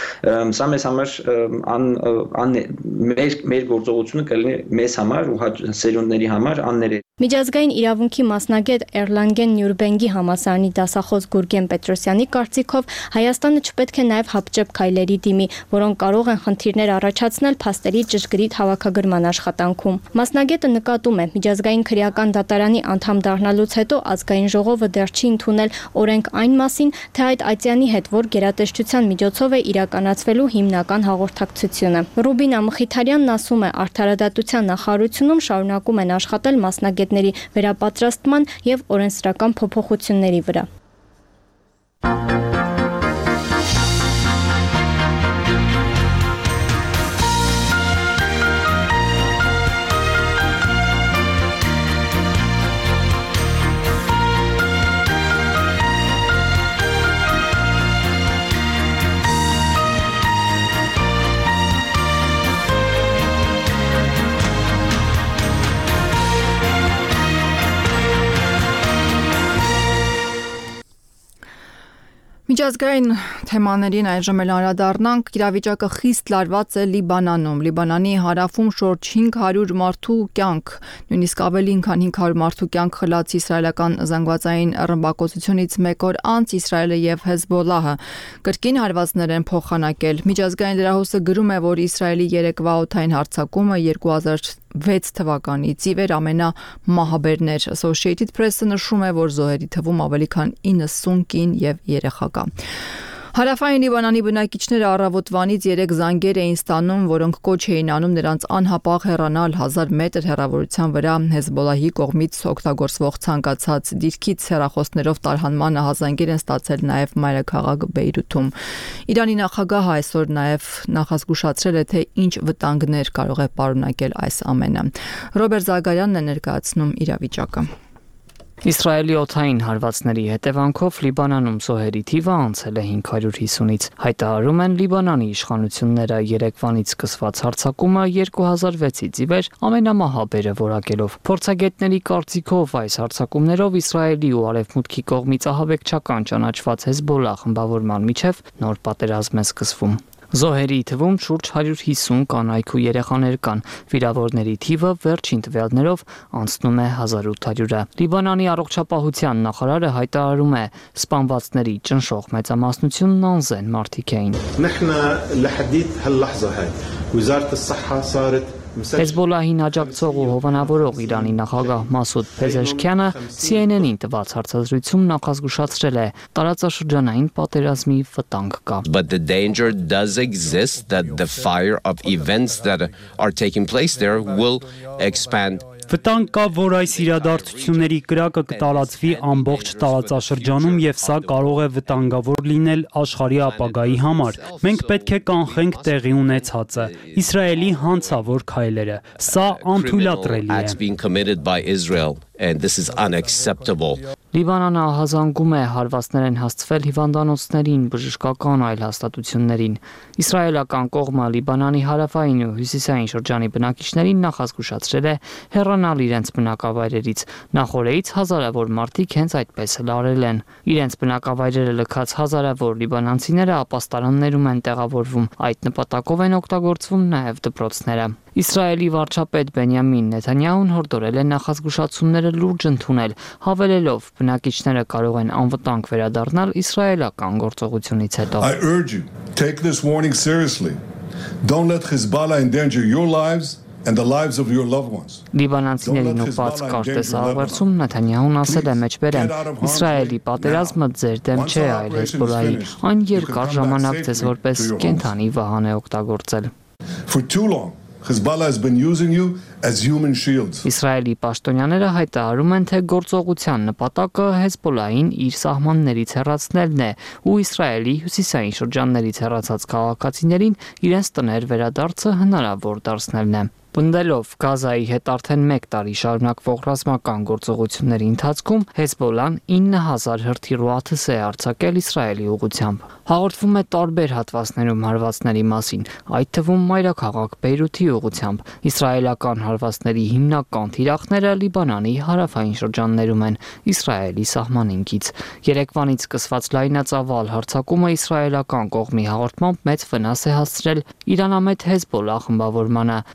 Սա մեզ համար ան մեր մեր գործողությունը կլինի մեզ համար ու սերունդների համար աններե։ Միջազգային իրավունքի մասնագետ Էրլանգեն Նյուրբենգի համալսարանի դասախոս Գուրգեն Պետրոսյանի կարծիքով Հայաստանը չպետք է նաև հապճեպ քայլերի դիմի, որոնք կարող են խնդիրներ առաջացնել փաստերի ճշգրիտ հավաքագրման աշխատանքում։ Մասնագետը նկատում է, միջազգային քրեական դատարանի անդամ դառնալուց հետո ազգային ժողովը դեռ չի ընդունել օրենք այն մասին, թե այդ ատյանի հետ որ գերատեսչության միջոցով է իրականացվելու հիմնական հաղորդակցությունը։ Ռուբինա Մխիթարյանն ասում է, արդարադատության նախարարությունում շարունակում են աշխատել մասնագետ վերապատրաստման և օրենսդրական փոփոխությունների վրա։ Միջազգային թեմաներին այժմ էլ անդրադառնանք, իրավիճակը խիստ լարված է Լիբանանում։ Լիբանանի հարավում շուրջ հինգ հարյուր մարդու կյանք, նույնիսկ ավելին քան հինգ հարյուր մարդու կյանք խլաց իսրայելական զանգվածային ռմբակոծությունից մեկ օր անց Իսրայելը եւ Հեզբոլլահը կրկին հարվածներ են փոխանակել։ Միջազգային լրահոսը գրում է, որ Իսրայելի երեկվա օդային հարձակումը երկու հազար վեց թվականից ի վեր ամենամահաբերն էր։ Associated Press-ը նշում է, որ զոհերի թվում ավելի քան իննսուն կին եւ երեխա կա։ Հարավային Լիբանանի բնակիչները առավոտվանից երեք զանգեր էին ստանում, որոնք կոչ էին անում նրանց անհապաղ հեռանալ հազար մետր հեռավորության վրա Հեզբոլլահի կողմից օգտագործվող ցանկացած դիրքից հեռախոսներով տարհանման ահազանգեր են ստացել նաև մայրաքաղաք Բեյրութում։ Իրանի նախագահը այսօր նաև նախազգուշացրել է, թե ինչ վտանգներ կարող է պարունակել այս ամենը։ Ռոբերտ Զագարյանն է ներկայացնում իրավիճակը։ Իսրայելի օդային հարվածների հետևանքով Լիբանանում զոհերի թիվը անցել է հինգ հարյուր հիսունից։ Հայտարարում են Լիբանանի իշխանությունները երեկվանից սկսված հարձակումը երկու հազար վեցից ի վեր ամենամահաբերը որակելով։ Փորձագետների կարծիքով այս հարձակումներով Իսրայելի ու Արևմուտքի կողմից ահաբեկչական ճանաչված Հեզբոլլահ խմբավորման միջև նոր պատերազմ է սկսվում։ Զոհերի թվում շուրջ հարյուր հիսուն կանայք ու երեխաներ կան, վիրավորների թիվը վերջին տվյալներով անցնում է հազար ութ հարյուրը։ Լիբանանի առողջապահության նախարարը հայտարարում է, սպանվածների ճնշող մեծամասնությունն անզեն մարդիկ էին։ Հեզբոլլահին աջակցող ու հովանավորող Իրանի նախագահ Մասուդ Փեզեշքյանը C N N-ին տված հարցազրույցում նախազգուշացրել է տարածաշրջանային պատերազմի վտանգ կա։ But the danger does exist that the fire of events that are taking place there will expand. Վտանգ կա, որ այս իրադարձությունների կրակը կտարածվի ամբողջ տարածաշրջանում եւ սա կարող է վտանգավոր լինել աշխարհի ապագայի համար։ Մենք պետք է կանխենք տեղի ունեցածը։ Իսրայելի հանցավոր քայլերը։ Սա անթույլատրելի է։ And this is unacceptable. Լիբանանը ահազանգում է հարվածներ են հասցվել հիվանդանոցներին, բժշկական այլ հաստատություններին։ Իսրայելական կողմը Լիբանանի հարավային ու հյուսիսային շրջանի բնակիչներին նախազգուշացրել է հեռանալ իրենց բնակավայրերից։ Նախորդից հազարավոր մարդիկ հենց այդպես էլ արել են։ Իրենց բնակավայրերը լքած հազարավոր լիբանանցիները ապաստարաններում են տեղավորվում։ Այդ նպատակով են օգտագործվում նաև դպրոցները։ Իսրայելի վարչապետ Բենյամին Նեթանյահուն հորդորել է նախազգուշացումները լուրջ ընդունել, հավելելով բնակիչները կարող են անվտանգ վերադառնալ իսրայելական գործողությունից հետո։ I urge you, take this warning seriously. Don't let Hezbollah endanger your lives and the lives of your loved ones. Լիբանանցիներին ուղղված կարտեզահաղորդում Նեթանյահուն ասել է մեջբերեմ. Իսրայելի պատերազմը ձեր դեմ չէ, այլ Հեզբոլլահի։ Այն երկար ժամանակ ձեզ որպես կենդանի վահան է օգտագործել։ For too long Hezbollah has been using you as human shields. Իսրայելի պաշտոնյաները հայտարարում են, թե գործողության նպատակը Հեզբոլլահին իր սահմաններից հեռացնելն է ու Իսրայելի հյուսիսային շրջաններից հեռացած քաղաքացիներին իրենց տներ վերադարձը հնարավոր դարձնելն է։ Պնդելով Գազայի հետ արդեն մեկ տարի շարունակվող ռազմական գործողությունների ընթացքում Հեզբոլլահն ինը հազար հրթիռ աթս է արձակել Իսրայելի ուղղությամբ։ Հաղորդվում է տարբեր հատվածներում հարվածների մասին, այդ թվում մայրաքաղաք Բեյրութի ուղղությամբ։ Իսրայելական հարվածների հիմնական թիրախները Լիբանանի հարավային շրջաններում են, Իսրայելի սահմանին կից։ Երեկվանից սկսված լայնածավալ հարձակումը իսրայելական կողմի հաղորդմամբ մեծ վնաս է հասցրել իրանամետ Հեզբոլլահ խմբավորմանը, թե դեռ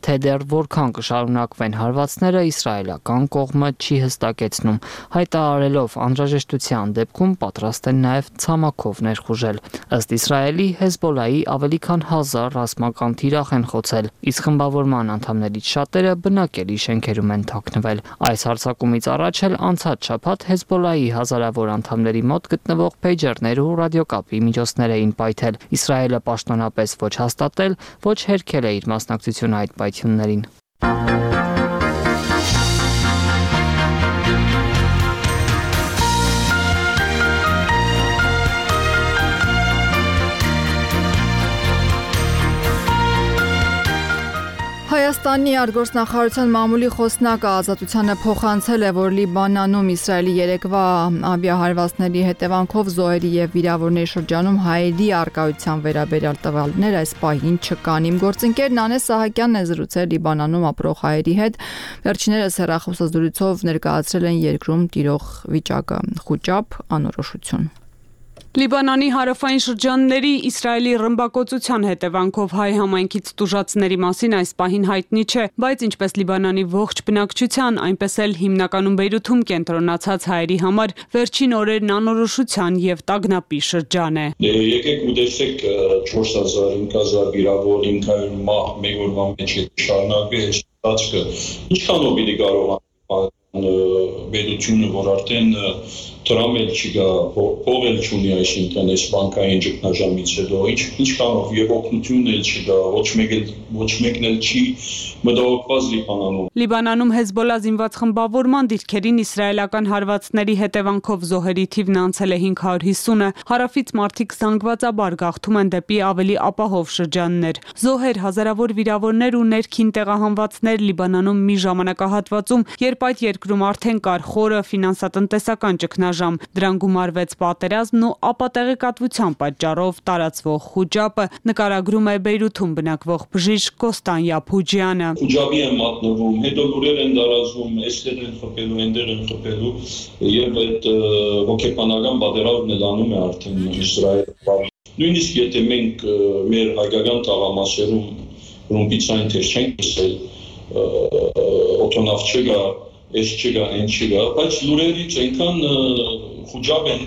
որքան կշարունակվեն հարվածները, իսրայելական կողմը չի հստակեցնում, հայտարարելով անհրաժեշտության դեպքում պատրաստ են նաև ցամաքով ներխուժել։ Ըստ Իսրայելի, Հեզբոլայի ավելի քան հազար ռազմական թիրախ են խոցել, իսկ խմբավորման անդամներից շատերը բնակելի շենքերում են թաքնվել։ Այս հարձակումից առաջ էլ անցած շաբաթ Հեզբոլայի հազարավոր անդամների մոտ գտնվող փեյջերներ ու ռադիոկապի միջոցներ էին պայթել։ Իսրայելը պաշտոնապես ոչ հաստատել, ոչ հերքել է իր մասնակցությունը այդ պայթյուններին։ Հայաստանի արտգործնախարարության մամուլի խոսնակը ազատությանը փոխանցել է, որ Լիբանանում Իսրայելի երեկվա ավիահարվածների հետևանքով զոհերի եւ վիրավորների շրջանում հայերի արկայության վերաբերյալ տվյալներ այս պահին չկան։ Իմ գործընկեր Նանե Սահակյանն է զրուցել Լիբանանում ապրող հայերի հետ։ Վերջիններս հեռախոսազրույցով ներկայացրել են երկրում տիրող վիճակը՝ խուճապ, անորոշություն։ Լիբանանի հարավային շրջանների Իսրայելի ռմբակոծության հետևանքով հայ համայնքից տուժածների մասին այս պահին հայտնի չէ, բայց ինչպես Լիբանանի ողջ բնակչության, այնպես էլ հիմնականում Բեյրութում կենտրոնացած հայերի համար վերջին օրերն անորոշության եւ տագնապի շրջան է։ Եկեք ու տեսեք չորս հազար, հինգ հազար վիրավոր, հինգ հարյուր մահ մեկ օրվա մեջ շարունակվի այս ծածկը։ Ինչքանով պիտի կարողանա Բեյրութը, որ արդեն տրամել չկա, փողել չունի, այսինքն այս բանկային ճգնաժամից հետո ինչքանով եւ օգնություն էլ չկա, ոչ մեկ էլ ոչ մեկն էլ չի մտահոգված Լիբանանում։ Լիբանանում Հեզբոլա զինված խմբավորման դիրքերին իսրայելական հարվածների հետևանքով զոհերի թիվն անցել է հինգ հարյուր հիսունը, հարավից մարդիկ զանգվածաբար գաղթում են դեպի ավելի ապահով շրջաններ։ Զոհեր, հազարավոր վիրավորներ ու ներքին տեղահանվածներ Լիբանանում մի ժամանակահատվածում, երբ այդ երկրում արդեն կար խորը ֆինանսատնտեսական ճգնաժամ, դրան գումարվեց պատերազմն ու ապատեղեկատվության պատճառով տարածվող խուճապը, նկարագրում է Բեյրութում բնակվող բժիշկ Կոստան Յափուջյանը։ Խուճապի են մատնվում, հետո լուրեր են տարածվում, այստեղ են խփելու, այնտեղ են խփելու եւ այդ հոգեբանական պատերազմն էլ անում է արդեն Իսրայելը։ Նույնիսկ եթե մենք մեր հայկական տաղամասերում ռումբիցային թեր չենք տեսել, օտոնավ չկա, այս չկա, այն չկա, բայց լուրերից այնքան խուճապ են,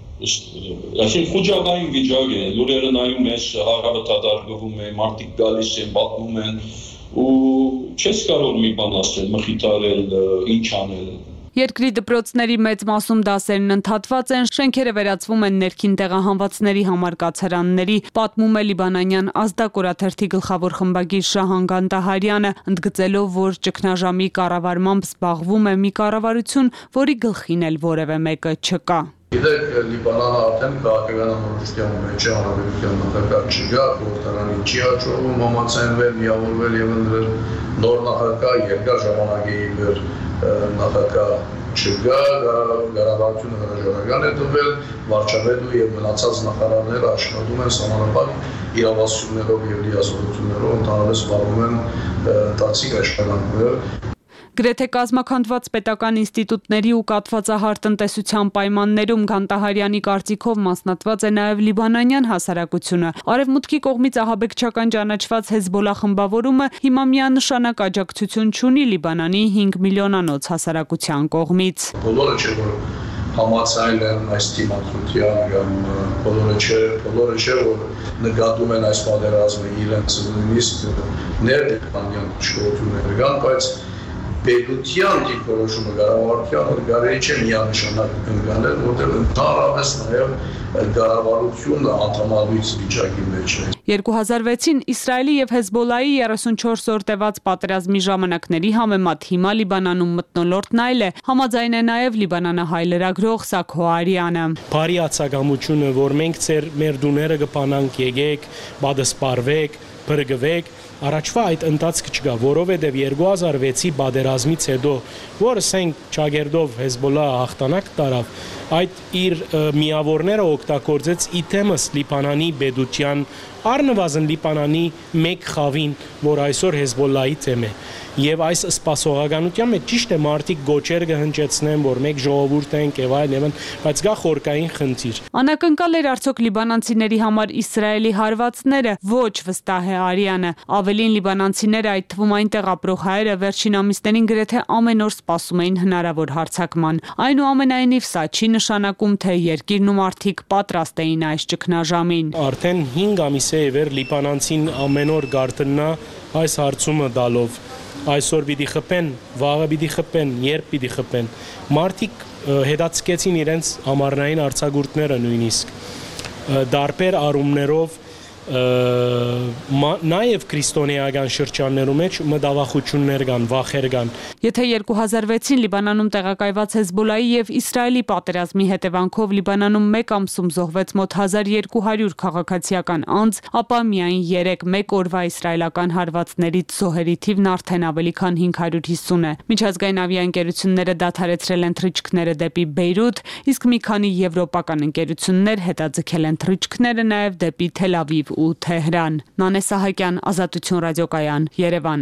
այսինքն խուճապային վիճակ է, լուրերը նայում ես, հարավը դատարկվում է, մարդիկ գալիս են, պատմում են ու չես կարող մի բան ասել, մխիթարել, ինչ անել։ Երկրի դպրոցների մեծ մասում դասերն ընդհատված են, շենքերը վերածվում են ներքին տեղահանվածների համար կացարանների, պատմում է լիբանանյան ազդակ օրաթերթի գլխավոր խմբագիր Շահան Գանտահարյանը, ընդգծելով, որ ճգնաժամի կառավարմամբ զբաղվում է մի կառավարություն, որի գլխին էլ որևէ մեկը չկա։ Գիտեք, Լիբանանը արդեն քաղաքական անորոշության մեջ է, անհավերության նախագահ չկա, խորհրդարանի չի հաջողվում համաձայնվել, միավորվել եւ ընտրել նոր նախագահ, երկար ժամանակի վեր նախագահ չկա, կառավարությունը հրաժարական է տվել, վարչապետը եւ մնացած նախարարները աշխատում են սահմանափակ իրավասություններով եւ լիազորություններով, ընդհանրապես զբաղվում են տաքսիկ աշխատանքներ։ Գրեթե կազմաքանդված պետական ինստիտուտների ու կաթվածահար տնտեսության պայմաններում Գանտահարյանի կարծիքով մասնատված է նաև լիբանանյան հասարակությունը։ Արևմուտքի կողմից ահաբեկչական ճանաչված Հեզբոլա խմբավորումը հիմա միանշանակ աջակցություն չունի Լիբանանի հինգ միլիոնանոց հասարակության կողմից։ Բոլորը չէ, որ համաձայն են այս դիմադրության կամ բոլորը չէ, բոլորը չէ, որ նկատում են այս պատերազմը իրենց նույնիսկ ներդիպանյան շրջությունները կան, բայց Բեյրության դիրքորոշումը կառավարության կարելի չէ միանշանակ ընկալել, որտեղ ընդհանրապես նաև կառավարությունը անդամալույց վիճակի մեջ է։ երկու հազար վեցին Իսրայելի եւ Հեզբոլայի երեսունչորս օր տևած պատերազմի ժամանակների համեմատ հիմա Լիբանանում մթնոլորտն այլ է, համաձայն է նաև Լիբանանահայ լրագրող Սաքո Արյանը։ Բարի ացագամությունը, որ մենք ծեր մեր դուները կպանանք, եկեք, բադսպարվեք, բրգվեք, առաջվա այդ ընթացքը չկա, որովհետև երկու հազար վեցի պատերազմից հետո, որ ասենք ճագերդով Հեզբոլա հաղթանակ տարավ, այդ իր միավորները օգտագործեց իթեմս Լիբանանի պետության առնվազն Լիբանանի մեկ խավին, որ այսօր Հեզբոլլայի թեմ է։ Եվ այս սպասողականության մեջ ճիշտ է մարդիկ գոչեր կհնչեցնեն, որ մեկ ժողովուրդ ենք եւ այլն եւ այլն, բայց գա խորկային խնդիր։ Անակնկալ էր արդյոք լիբանանցիների համար Իսրայելի հարվածները, ոչ, վստահ է Արիանը։ Ավելին լիբանանցիները, այդ թվում այնտեղ ապրող հայերը վերջին ամիսներին գրեթե ամեն օր սպասում էին հնարավոր հարձակման։ Այնուամենայնիվ սա չի նշանակում, թե երկիրն ու մարդիկ պատրաստ էին այս ճգնաժամին։ Արդեն հինգ ամիս է վեր լիբանանցին ամեն օր գարտնա այս հարցումը դալով։ Այսօր պիտի խփեն, վաղը պիտի խփեն, երբ պիտի խփեն։ Մարդիկ հետաձգեցին իրենց ամառնային արձակուրդները նույնիսկ դարբեր առումներով նաև քրիստոնեական շրջաններում մեջ մտավախություններ կան, վախեր կան։ Եթե երկու հազար վեցին Լիբանանում տեղակայված Հեզբոլլայի եւ Իսրայելի պատերազմի հետևանքով Լիբանանում մեկ ամսում զոհվեց մոտ հազար երկու հարյուր քաղաքացիական անձ, ապա միայն երեք մեկ օրվա իսրայելական հարվածներից զոհերի թիվն արդեն ավելի քան հինգ հարյուր հիսուն է։ Միջազգային ավիաընկերությունները դադարեցրել են թռիչքները դեպի Բեյրութ, իսկ մի քանի եվրոպական ընկերություններ հետաձգել են թռիչքները նաև դեպի Թել Ավիվ ու Թեհրան։ Նանե Սահակյան, Ազատություն ռադիոկայան, Երևան։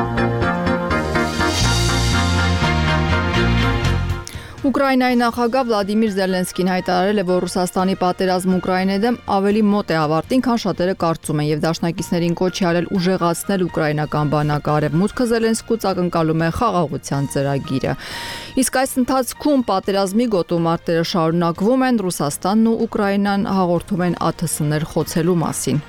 Ուկրաինայի նախագահ Վլադիմիր Զելենսկին հայտարարել է, որ Ռուսաստանի պատերազմը Ուկրաինայի դեմ ավելի մոտ է ավարտին, քան շատերը կարծում են, եւ դաշնակիցներին կոչ արել ուժեղացնել ուկրաինական բանակը արևմուտքը Զելենսկուց ակնկալում է խաղաղության ծրագիրը։ Իսկ այս ընթացքում պատերազմի գոտու մարտերը շարունակվում են, Ռուսաստանն ու Ուկրաինան հաղորդում են ԱԹՍ-ներ խոցելու մասին։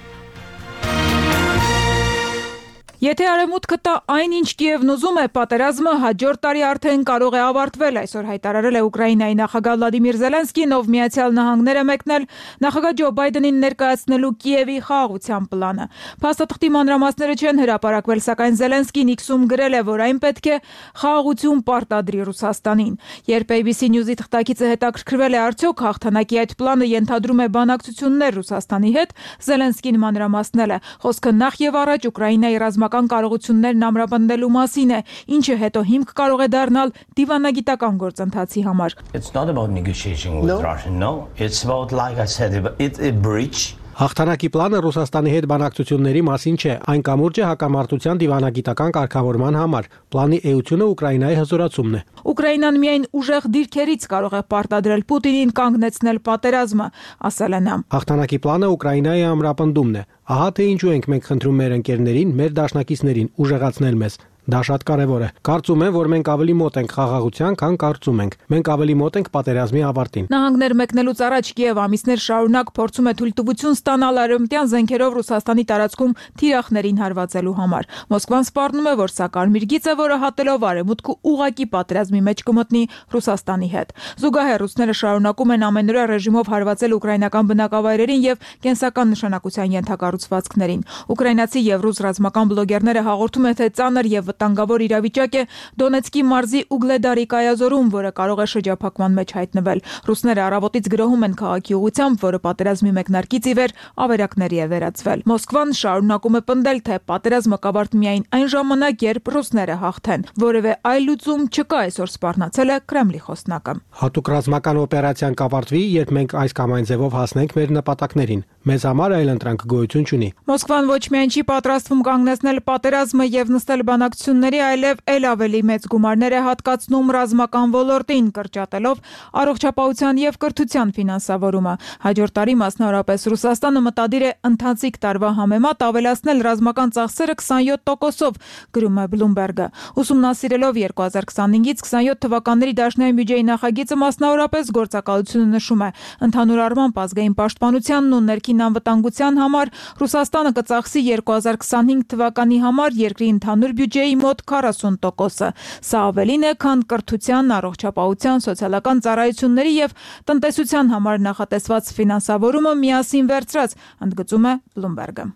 Եթե արևմուտքը տա այնինչ Կիևն ուզում է, պատերազմը հաջորդ տարի արդեն կարող է ավարտվել, այսօր հայտարարել է Ուկրաինայի նախագահ Վլադիմիր Զելենսկին, ով Միացյալ Նահանգներ է մեկնել նախագահ Ջո Բայդենին ներկայացնելու Կիևի խաղաղության պլանը։ Փաստաթղթի մանրամասները չեն հրապարակվել, սակայն Զելենսկին X-ում գրել է, որ այն պետք է խաղաղություն պարտադրի Ռուսաստանին։ Երբ A B C News-ի թղթակիցը հետաքրքրվել է արդյոք հաղթանակի այդ պլանը ենթադրում է բանակցություններ Ռուսաստանի հետ, Զելենսկին մանրամասնել է. խոսքը նախ եւ առաջ Ուկրաինայի ռազմական կարողություններն ամրապնդելու մասին է, ինչը հետո հիմք կարող է դառնալ դիվանագիտական գործընթացի համար։ It's not about negotiating with Russia, no. It's about, like I said, it's a bridge. Հաղթանակի պլանը Ռուսաստանի հետ բանակցությունների մասին չէ, այն կամուրջ է հակամարտության դիվանագիտական կարգավորման համար։ Պլանի էությունը Ուկրաինայի հզորացումն է։ Ուկրաինան միայն ուժեղ դիրքերից կարող է պարտադրել Պուտինին կանգնեցնել պատերազմը, ասել է նա։ Հաղթանակի պլանը Ուկրաինայի ամրապնդումն է։ Ահա թե ինչու ենք մենք խնդրում մեր ընկերներին, մեր դաշնակիցներին ուժեղացնել մեզ։ Դա շատ կարևոր է։ Կարծում եմ, որ մենք ավելի մոտ ենք խաղաղության, քան կարծում ենք։ Մենք ավելի մոտ ենք պատերազմի ավարտին։ Նահանգներ մեկնելուց առաջ Կիև ամիսներ շարունակ փորձում է թույլտվություն ստանալ արևմտյան զենքերով Ռուսաստանի տարածքում թիրախներին հարվածելու համար։ Մոսկվան սպառնում է, որ սա կարմիր գիծ է, որը հատելով արևմուտքը ուղակի պատերազմի մեջ կմտնի Ռուսաստանի հետ։ Զուգահեռ ռուսները շարունակում են ամենօրյա ռեժիմով հարվածել ուկրաինական բնակավայրերին եւ կենսական նշանակության ենթակառուցվածքներին։ Ուկրաինացի եւ ռուս ռազմական բլոգերները հաղորդում են, թե ծանր եւ վտանգավոր իրավիճակ է Դոնեցկի մարզի Ուգլեդարի կայազորում, որը կարող է շրջափակման մեջ հայտնվել։ Ռուսները առավոտից գրոհում են քաղաքի ուղղությամբ, որը պատերազմի մեկնարկից ի վեր ավերակների է վերածվել։ Մոսկվան շարունակում է պնդել, թե պատերազմը կավարտվի միայն այն ժամանակ, երբ ռուսները հաղթեն։ Որևէ այլ լուծում չկա, այսօր սպառնացել է Կրեմլի խոսնակը։ Հատուկ ռազմական օպերացիան կավարտվի, երբ մենք այս կամ այն ձևով հասնենք մեր նպատակներին։ Մեզ համար այլ ընտրանք գոյություն չունի։ Մոսկվան ոչ միայն չի պատրաստվում կանգնեցնել պատերազմը եւ նստել բանակցությունների, այլև ել ավելի մեծ գումարներ է հատկացնում ռազմական ոլորտին, կրճատելով առողջապահության եւ կրթության ֆինանսավորումը։ Հաջորդ տարի մասնավորապես Ռուսաստանը մտադիր է ընթացիկ տարվա համեմատ ավելացնել ռազմական ծախսերը քսանյոթ տոկոսով, գրում է Bloomberg-ը։ Ուսումնասիրելով երկու հազար քսանհինգից քսանյոթ թվականների դաշնային բյուջեի նախագիծը մասնավորապես գործակալությունը նշում է. ընդհանուր առմամբ ազգային պաշտպանությանն ու ներքին անվտանգության համար Ռուսաստանը կծախսի երկու հազար քսանհինգ թվականի համար երկրի ընդհանուր բյուջեի մոտ քառասուն տոկոսը։ Սա ավելին է, քան կրթության, առողջապահության, սոցիալական ծառայությունների եւ տնտեսության համար նախատեսված ֆինանսավորումը միասին վերցրած, ընդգծում է Bloomberg-ը։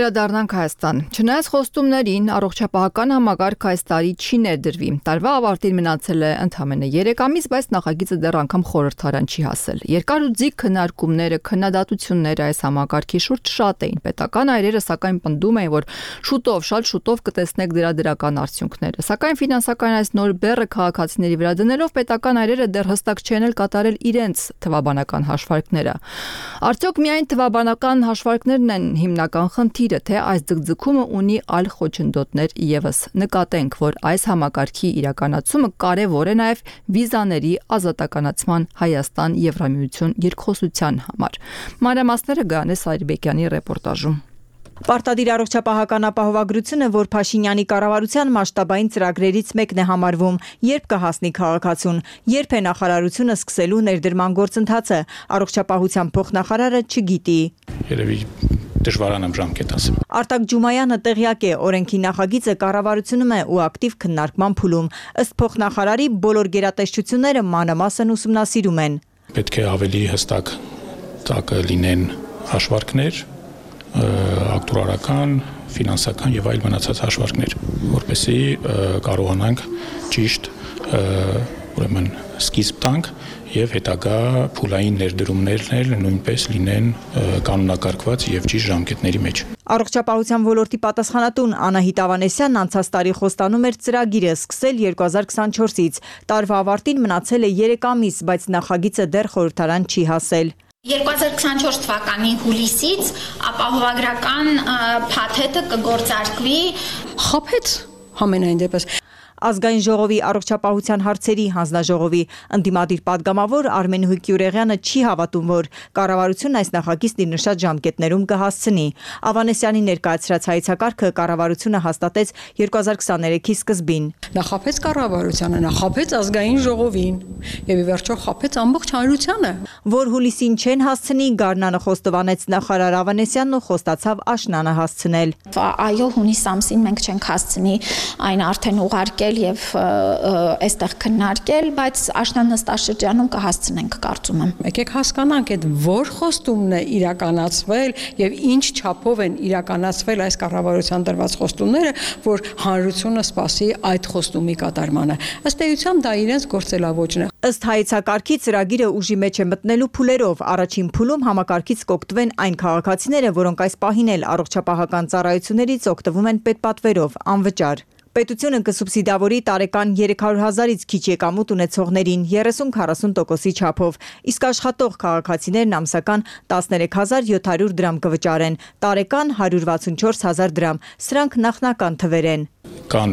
Վերադառնանք Հայաստան։ Չնայած խոստումներին, առողջապահական համակարգ այս տարի չի ներդրվի։ Տարվա ավարտին մնացել է ընդամենը երեք ամիս, բայց նախագիծը դեռ անգամ խորհրդարան չի հասել։ Երկար ու ձիգ քննարկումները, քննադատությունները այս համակարգի շուրջ շատ էին։ Պետական այրերը սակայն պնդում էին, որ շուտով, շատ շուտով կտեսնեք դրա դրական արդյունքները։ Սակայն ֆինանսական այս նոր բեռը քաղաքացիների վրա դնելով պետական այրերը դեռ հստակ չեն էլ կատարել իրենց թվաբանական հաշվարկները։ Արդյոք միայն թվաբանական հաշվարկներն են հիմնական խնդիրը, թե այս ձգձգումը ունի այլ խոչընդոտներ եւս։ Նկատենք, որ այս համակարգի իրականացումը կարևոր է նաև վիզաների ազատականացման Հայաստան-Եվրամիություն երկխոսության համար։ Մանրամասները Գանե Սարիբեկյանի ռեպորտաժում։ Պարտադիր առողջապահական ապահովագրությունը, որ Փաշինյանի կառավարության մասշտաբային ծրագրերից մեկն է համարվում, երբ կհասնի քաղաքացուն, երբ է նախարարությունը սկսելու ներդրման գործընթացը, առողջապահության փոխնախարարը չգիտի։ Երևի դժվարանամ ժամկետ ասեմ։ Արտակ Ջումայանը տեղյակ է, օրենքի նախագիծը կառավարությունում է ու ակտիվ քննարկման փուլում։ Ըստ փոխնախարարի, բոլոր գերատեսչությունները մանրամասն ուսումնասիրում են։ Պետք է ավելի հստակ տակը լինեն հաշվարկներ, ակտուարական, ֆինանսական եւ այլ մնացած հաշվարկներ, որպեսզի կարողանանք ճիշտ ուրեմն սկիզբ տանք եւ հետագա փուլային ներդրումներն նույնպես լինեն կանոնակարգված եւ ճիշտ ժամկետների մեջ։ Առողջապահության ոլորտի պատասխանատուն Անահիտ Ավանեսյանն անցած տարի խոստանում էր ծրագիրը սկսել երկու հազար քսանչորսից։ Տարվա ավարտին մնացել է երեք ամիս, բայց նախագիծը դեռ խորհրդարան չի հասել։ երկու հազար քսանչորս թվականի հուլիսից ապահովագրական փաթեթը կգործարկվի։ Խաբեց համենայն դեպս։ Ազգային ժողովի առողջապահության հարցերի հանձնաժողովի ընդդիմադիր падգամավոր Արմեն Հույկյուրեղյանը չի հավատում, որ կառավարությունն այս նախագիծն իր նշած ժամկետներում կհասցնի։ Ավանեսյանի ներկայացրած հայեցակարգը կառավարությունը հաստատեց երկու հազար քսաներեքի սկզբին։ Նա խաբեց կառավարությանը, նա խաբեց ազգային ժողովին եւ ի վերջո խաբեց ամբողջ հանրությանը։ Որ հուլիսին չեն հասցնի, Գառնանը խոստովանեց նախարար Ավանեսյանն ու խոստացավ աշնանը հասցնել։ Այո, հունիս ամսին մենք չենք հասցնի այն արդեն ուղարկել եւ այստեղ քննարկել, բայց աշնան նստաշրջանում կհասցնենք, կարծում եմ։ Եկեք հասկանանք այդ որ խոստումն է իրականացվել եւ ինչ չափով են իրականացվել այս կառավարության տրված խոստումները, որ հանրությունը սպասի այդ խոստումի կատարմանը։ Ըստ էության դա իրենց գործելավոճն է։ Ըստ հայեցակարգի ծրագիրը ուժի մեջ է մտնելու փուլերով։ Առաջին փուլում համակարգից կօգտվեն այն քաղաքացիները, որոնք այս պահին էլ առողջապահական ծառայություններից օգտվում են պետպատվերով անվճար։ Պետությունը կսուբսիդավորի տարեկան երեք հարյուր հազարից քիչ եկամուտ ունեցողներին երեսուն-քառասուն տոկոսի չափով, իսկ աշխատող քաղաքացիներն ամսական տասներեք հազար յոթ հարյուր դրամ կվճարեն, տարեկան հարյուր վաթսունչորս հազար դրամ։ Սրանք նախնական թվեր են։ Կան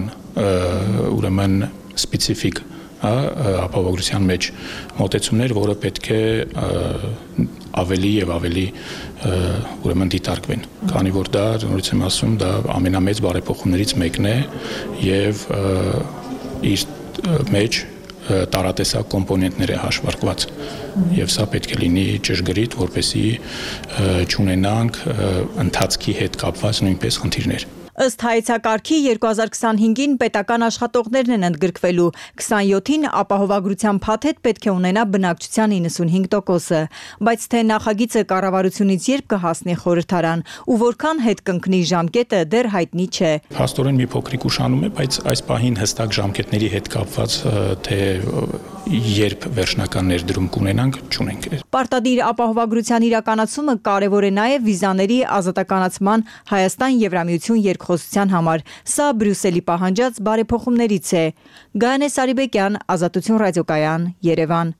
ուրեմն սպეციფიկ ապահովագրության մեջ մոտեցումներ, որը պետք է ավելի եւ ավելի ուրեմն դիտարկվեն, քանի որ դա, նորից եմ ասում, դա ամենամեծ բարեփոխումներից մեկն է եւ իր մեջ տարատեսակ կոմպոնենտներ է հաշվարկված եւ սա պետք է լինի ճշգրիտ, որպեսզի չունենանք ընթացքի հետ կապված նույնպես խնդիրներ։ Ըստ հայեցակարգի երկու հազար քսանհինգին պետական աշխատողներն են ընդգրկվելու, քսանյոթին ապահովագրության փաթեթ պետք է ունենա բնակչության իննսունհինգ տոկոսը, բայց թե նախագիծը կառավարությունից երբ կհասնի խորհրդարան ու որքան հետ կընկնի ժամկետը դեռ հայտնի չէ։ Փաստորեն մի փոքրիկ ուշանում է, բայց այս պահին հստակ ժամկետների հետ կապված թե երբ վերջնական ներդրում կունենանք, չունենք։ Պարտադիր ապահովագրության իրականացումը կարևոր է նաև վիզաների ազատականացման Հայաստան-Եվրամիություն երկխոսության համար։ Սա Բրյուսելի պահանջած բարեփոխումներից է։ Գայանե Սարիբեկյան, Ազատություն ռադիոկայան, Երևան։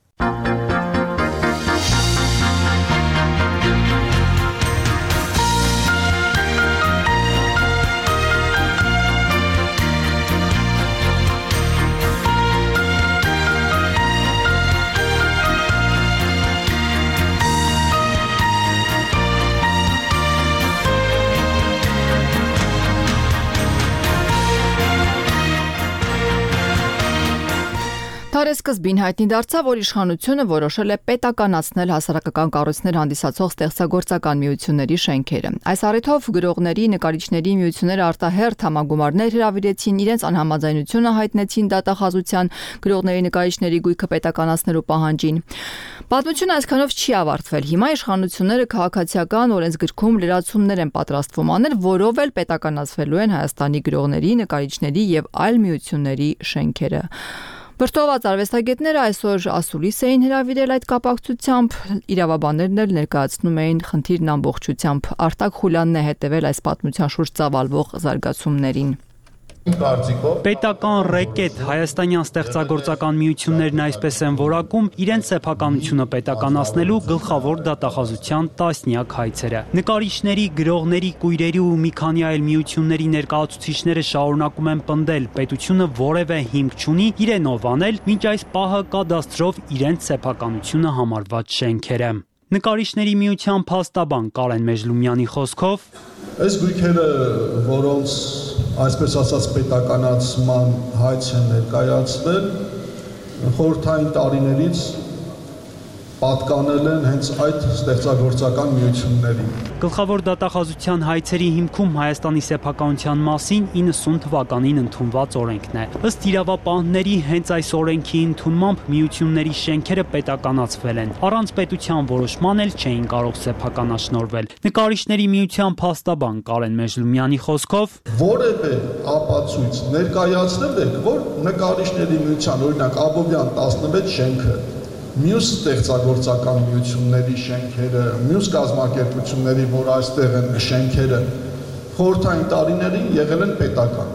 Տարեսկզբին հայտնի դարձավ, որ իշխանությունը որոշել է պետականացնել հասարակական կառույցներ հանդիսացող ստեղծագործական միությունների շենքերը։ Այս առիթով գրողների, նկարիչների միությունները արտահերթ համագումարներ հրավիրեցին, իրենց անհամաձայնությունը հայտնեցին դատախազության գրողների, նկարիչների գույքը պետականացնելու պահանջին։ Պատմությունը այսքանով չի ավարտվել։ Հիմա իշխանությունները քաղաքացիական օրենսգրքում լրացումներ են պատրաստվում անել, որով էլ պետականացվելու են Հայաստանի գրողների, նկարիչների եւ այլ միությունների շենքերը։ Վրդովված արվեստագետները այսօր ասուլիս էին հրավիրել այդ կապակցությամբ, իրավաբաններն էլ ներկայացնում էին խնդիրն ամբողջությամբ։ Արտակ Խուլյանն է հետևել այս պատմության շուրջ ծավալվող զարգացումներին։ Պետական ռեկետ հայաստանյան ստեղծագործական միություններն այսպես են որակում իրենց սեփականությունը պետականացնելու գլխավոր դատախազության տասնյակ հայցերը։ Նկարիչների, գրողների, կույրերի ու մի քանի այլ միությունների ներկայացուցիչները շարունակում են պնդել, պետությունը որևէ հիմք չունի իրենով անել, մինչ այս պահը կադաստրով իրենց սեփականությունը համարված շենքերը։ Նկարիչների միության փաստաբան Կարեն Մեժլումյանի խոսքով այս գույքերը, որոնց այսպես ասած պետականացման հայց են ներկայացվել, խորհրդային տարիներից պատկանել են հենց այդ ստեղծագործական միություններին։ Գլխավոր դատախազության հայցերի հիմքում Հայաստանի սեփականության մասին իննսուն թվականին ընդունված օրենքն է։ Ըստ իրավապահների հենց այս օրենքի ընդունմամբ միությունների շենքերը պետականացվել են։ Առանց պետության որոշման էլ չէին կարող սեփականաշնորհվել։ Նկարիչների միության փաստաբան Կարեն Մեժլումյանի խոսքով որևէ ապացույց ներկայացնել եք, որ նկարիչների միության, օրինակ Աբովյան տասնվեց շենքը, մյուս ստեղծագործական միությունների շենքերը, մյուս կազմակերպությունների, որ այստեղ են շենքերը, խորհրդային տարիներին եղել են պետական։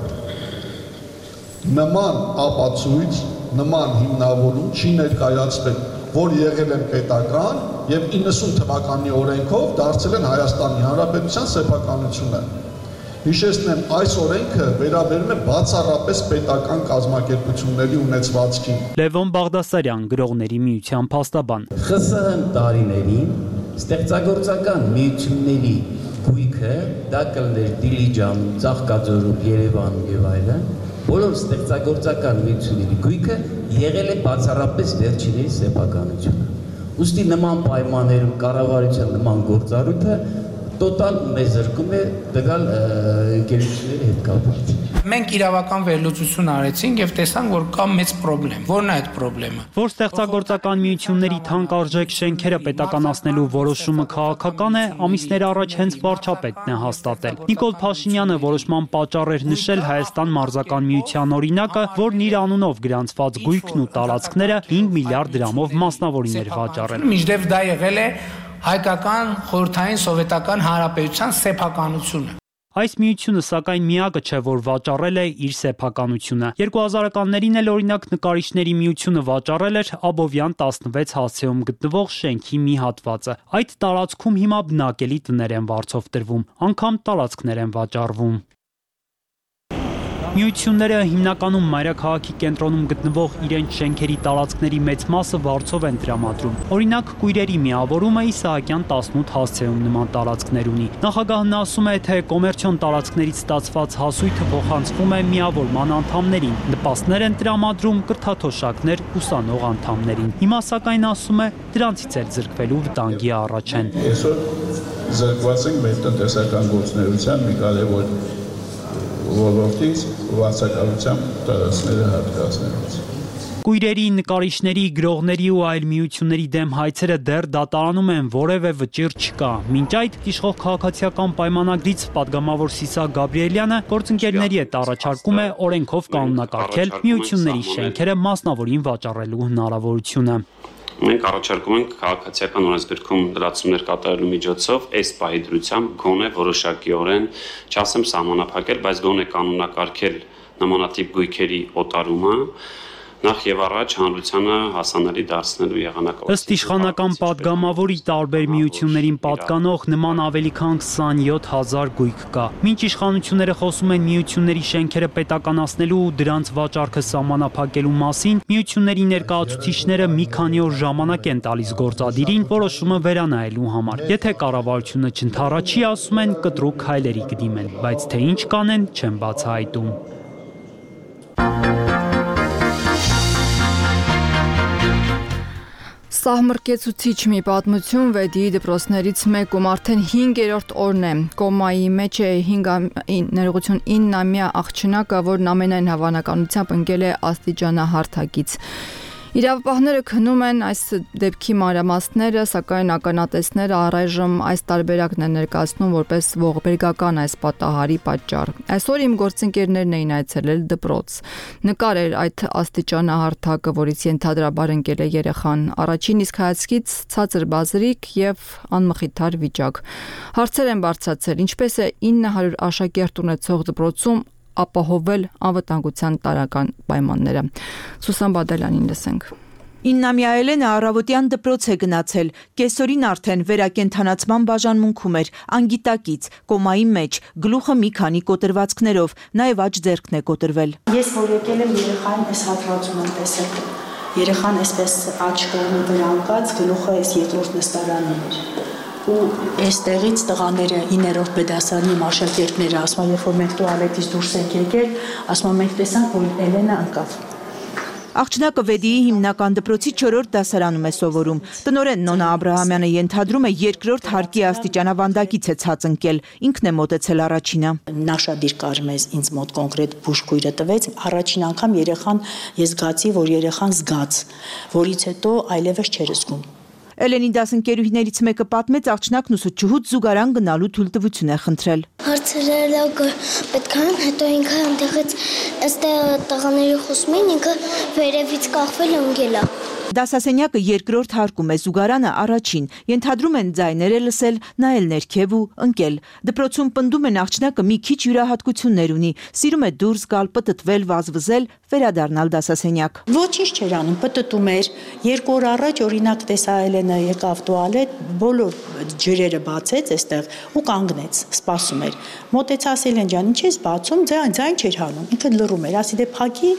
Նման ապացույց, նման հիմնավորում չի ներկայացվել, որ եղել են պետական եւ իննսուն թվականի օրենքով դարձել են Հայաստանի Հանրապետության սեփականությունը։ Հիշեցնեմ, այս օրենքը վերաբերում է բացառապես պետական կազմակերպությունների ունեցվածքին։ Լևոն Բաղդասարյան, գրողների միության փաստաբան։ ԽՍՀՄ տարիներին ստեղծագործական միությունների գույքը դա կլներ Դիլիջան, Ծաղկաձորում, Երևանում եւ այլն, որոնց ստեղծագործական միությունների գույքը եղել է բացառապես վերջինների սեփականությունը։ Ուստի նման պայմաններում կառավարության նման գործառույթը տոտալ մեզ զրկում է տվյալ ընկերությունների հետ կապված։ Մենք իրավական վերլուծություն արեցինք եւ տեսանք, որ կա մեծ խնդրեմ։ Որն է այդ խնդրեմը։ Որ ստեղծագործական միությունների թանկարժեք շենքերը պետականացնելու որոշումը քաղաքական է, ամիսներ առաջ հենց վարչապետն է հաստատել։ Նիկոլ Փաշինյանը որոշման պատճառ էր նշել Հայաստան մարզական միության օրինակը, որն իր անունով գրանցված գույքն ու տարածքները հինգ միլիարդ դրամով մասնավորին էր վաճառել։ Միջդեռ դա եղել է հայկական խորհրդային սովետական հանրապետության սեփականությունը։ Այս միությունը սակայն միակը չէ, որ վաճառել է իր սեփականությունը։ երկու հազարականներին էլ օրինակ նկարիչների միությունը վաճառել էր Աբովյան տասնվեց հասցեում գտնվող շենքի մի հատվածը։ Այդ տարածքում հիմա բնակելի տներ են վարձով տրվում, անգամ տարածքներ են վաճառվում։ Միությունները հիմնականում մայրաքաղաքի կենտրոնում գտնվող իրենց շենքերի տարածքների մեծ մասը վարձով են տրամադրում։ Օրինակ կույրերի միավորումը Իսահակյան տասնութ հասցեում նման տարածքներ ունի։ Նախագահն ասում է, թե կոմերցիոն տարածքներից ստացված հասույթը փոխանցվում է միավորման անդամներին։ Նպաստներ են տրամադրում կրթաթոշակներ ուսանող անդամներին։ Հիմա սակայն ասում է, դրանցից էլ զրկվելու վտանգի առաջ են։ Այսօր զրկված ենք մեր տնտեսական գործունեության մի կարևոր ոլորտից վարձակալության տարածքները հատկացնելուց։ Կույրերի, նկարիչների, գրողների ու այլ միությունների դեմ հայցերը դեռ դատարանում են, որևէ վճիռ չկա։ Մինչ այդ իշխող քաղաքացիական պայմանագրից պատգամավոր Սիսակ Գաբրիելյանը գործընկերների հետ առաջարկում է օրենքով կանոնակարգել միությունների շենքերը մասնավորին վաճառելու հնարավորությունը։ Մենք առաջարկում ենք քաղաքացիական օրենսգրքում լրացումներ կատարելու միջոցով այս պահի դրությամբ գոնե որոշակիորեն, չասեմ սահմանափակել, բայց գոնե կանոնակարգել նմանատիպ գույքերի օտարումը, նախ եւ առաջ հանրությանը հասանելի դարձնելու եղանակով։ Ըստ իշխանական պատգամավորի տարբեր միություններին պատկանող նման ավելի քան քսանյոթ հազար գույք կա։ Մինչ իշխանությունները խոսում են միությունների շենքերը պետականացնելու ու դրանց վաճառքը սահմանափակելու մասին, միությունների ներկայացուցիչները մի քանի օր ժամանակ են տալիս գործադիրին որոշումը վերանայելու համար։ Եթե կառավարությունը չընդառաջի, ասում են կտրուկ քայլերի կդիմեն, բայց թե ինչ կանեն, չեն բացահայտում։ Սահմռկեցուցիչ մի պատմություն վեդի դպրոցներից մեկում արդեն հինգերորդ օրն է։ Կոմայի մեջ է ներողություն իննամյա աղջնակը, որն ամենայն հավանականությամբ ընկել է աստիճանահարթակից։ Իրավապահները քննում են այս դեպքի մանրամասները, սակայն ականատեսները առայժմ այս տարբերակն են ներկայացնում որպես ողբերգական այս պատահարի պատճառ։ Այսօր իմ գործընկերներն էին այցելել դպրոց։ Նկար էր այդ աստիճանահարթակը, որից ենթադրաբար ընկել է երեխան։ Առաջին իսկ հայացքից ցածր բազրիկ եւ անմխիթար վիճակ։ Հարցեր են բարձրացել, ինչպես է ինը հարյուր աշակերտ ունեցող դպրոցում ապահովել անվտանգության տարական պայմանները։ Սուսան Բադալյանին լսենք։ Իննամյա Էլենը առավոտյան դպրոց է գնացել, կեսօրին արդեն վերակենդանացման բաժանմունքում էր, անգիտակից, կոմայի մեջ, գլուխը մի քանի կոտրվածքներով, նաև աջ ձեռքն է կոտրվել։ Ես որ եկել եմ երեխային այս հատվածում եմ տեսել, երեխան այսպես աջ կողմի վրա ընկած, գլուխը այս երկրորդ նստարանին էր։ Ու այստեղից տղաները հինգերորդ բեդասարանի աշակերտները ասում են, երբ որ մենք տուալետից դուրս ենք եկել, ասում են մենք տեսանք, որ Էլենը ընկավ։ Աղջնակը Վեդիի հիմնական դպրոցի չորրորդ դասարանում է սովորում։ Տնօրեն Նոնա Աբրահամյանը ենթադրում է երկրորդ հարկի աստիճանավանդակից է ցած ընկել, ինքն է մոտեցել առաջինը։ Նա շատ դիրկար մեզ ինձ մոտ կոնկրետ բուժքույրը տվեց, առաջին անգամ երեխան ես զգացի, որ երեխան զգաց, որից հետո այլևս չէր զգում։ Էլենի դասընկերուհիներից մեկը պատմեց, աղջնակն ուսուցչուհուց զուգարան գնալու թույլտվություն է խնդրել։ Հարցրել պետք է, հետո ինքը այնտեղից այստեղ տղաների խոսում են, ինքը վերևից կախվել ընկել է։ Դասասենյակը երկրորդ հարկում է, զուգարանը առաջին, ենթադրում են ձայներ է լսել, նայել ներքև ու ընկել։ Դպրոցում պնդում են աղջնակը մի քիչ յուրահատկություններ ունի, սիրում է դուրս գալ, պտտվել, վազվզել, վերադառնալ դասասենյակ։ Ոչինչ չէր անում, պտտում էր։ Երկու օր առաջ օրինակ տեսա Էլենը եկավ տուալետ, բոլոր ջրերը բացեց այստեղ ու կանգնեց, սպասում էր։ Մոտեցա Էլեն ջան, ինչ ես բացում, ձայն ձայն չէր հանում, ինքը լռում էր, ասի դե փակի։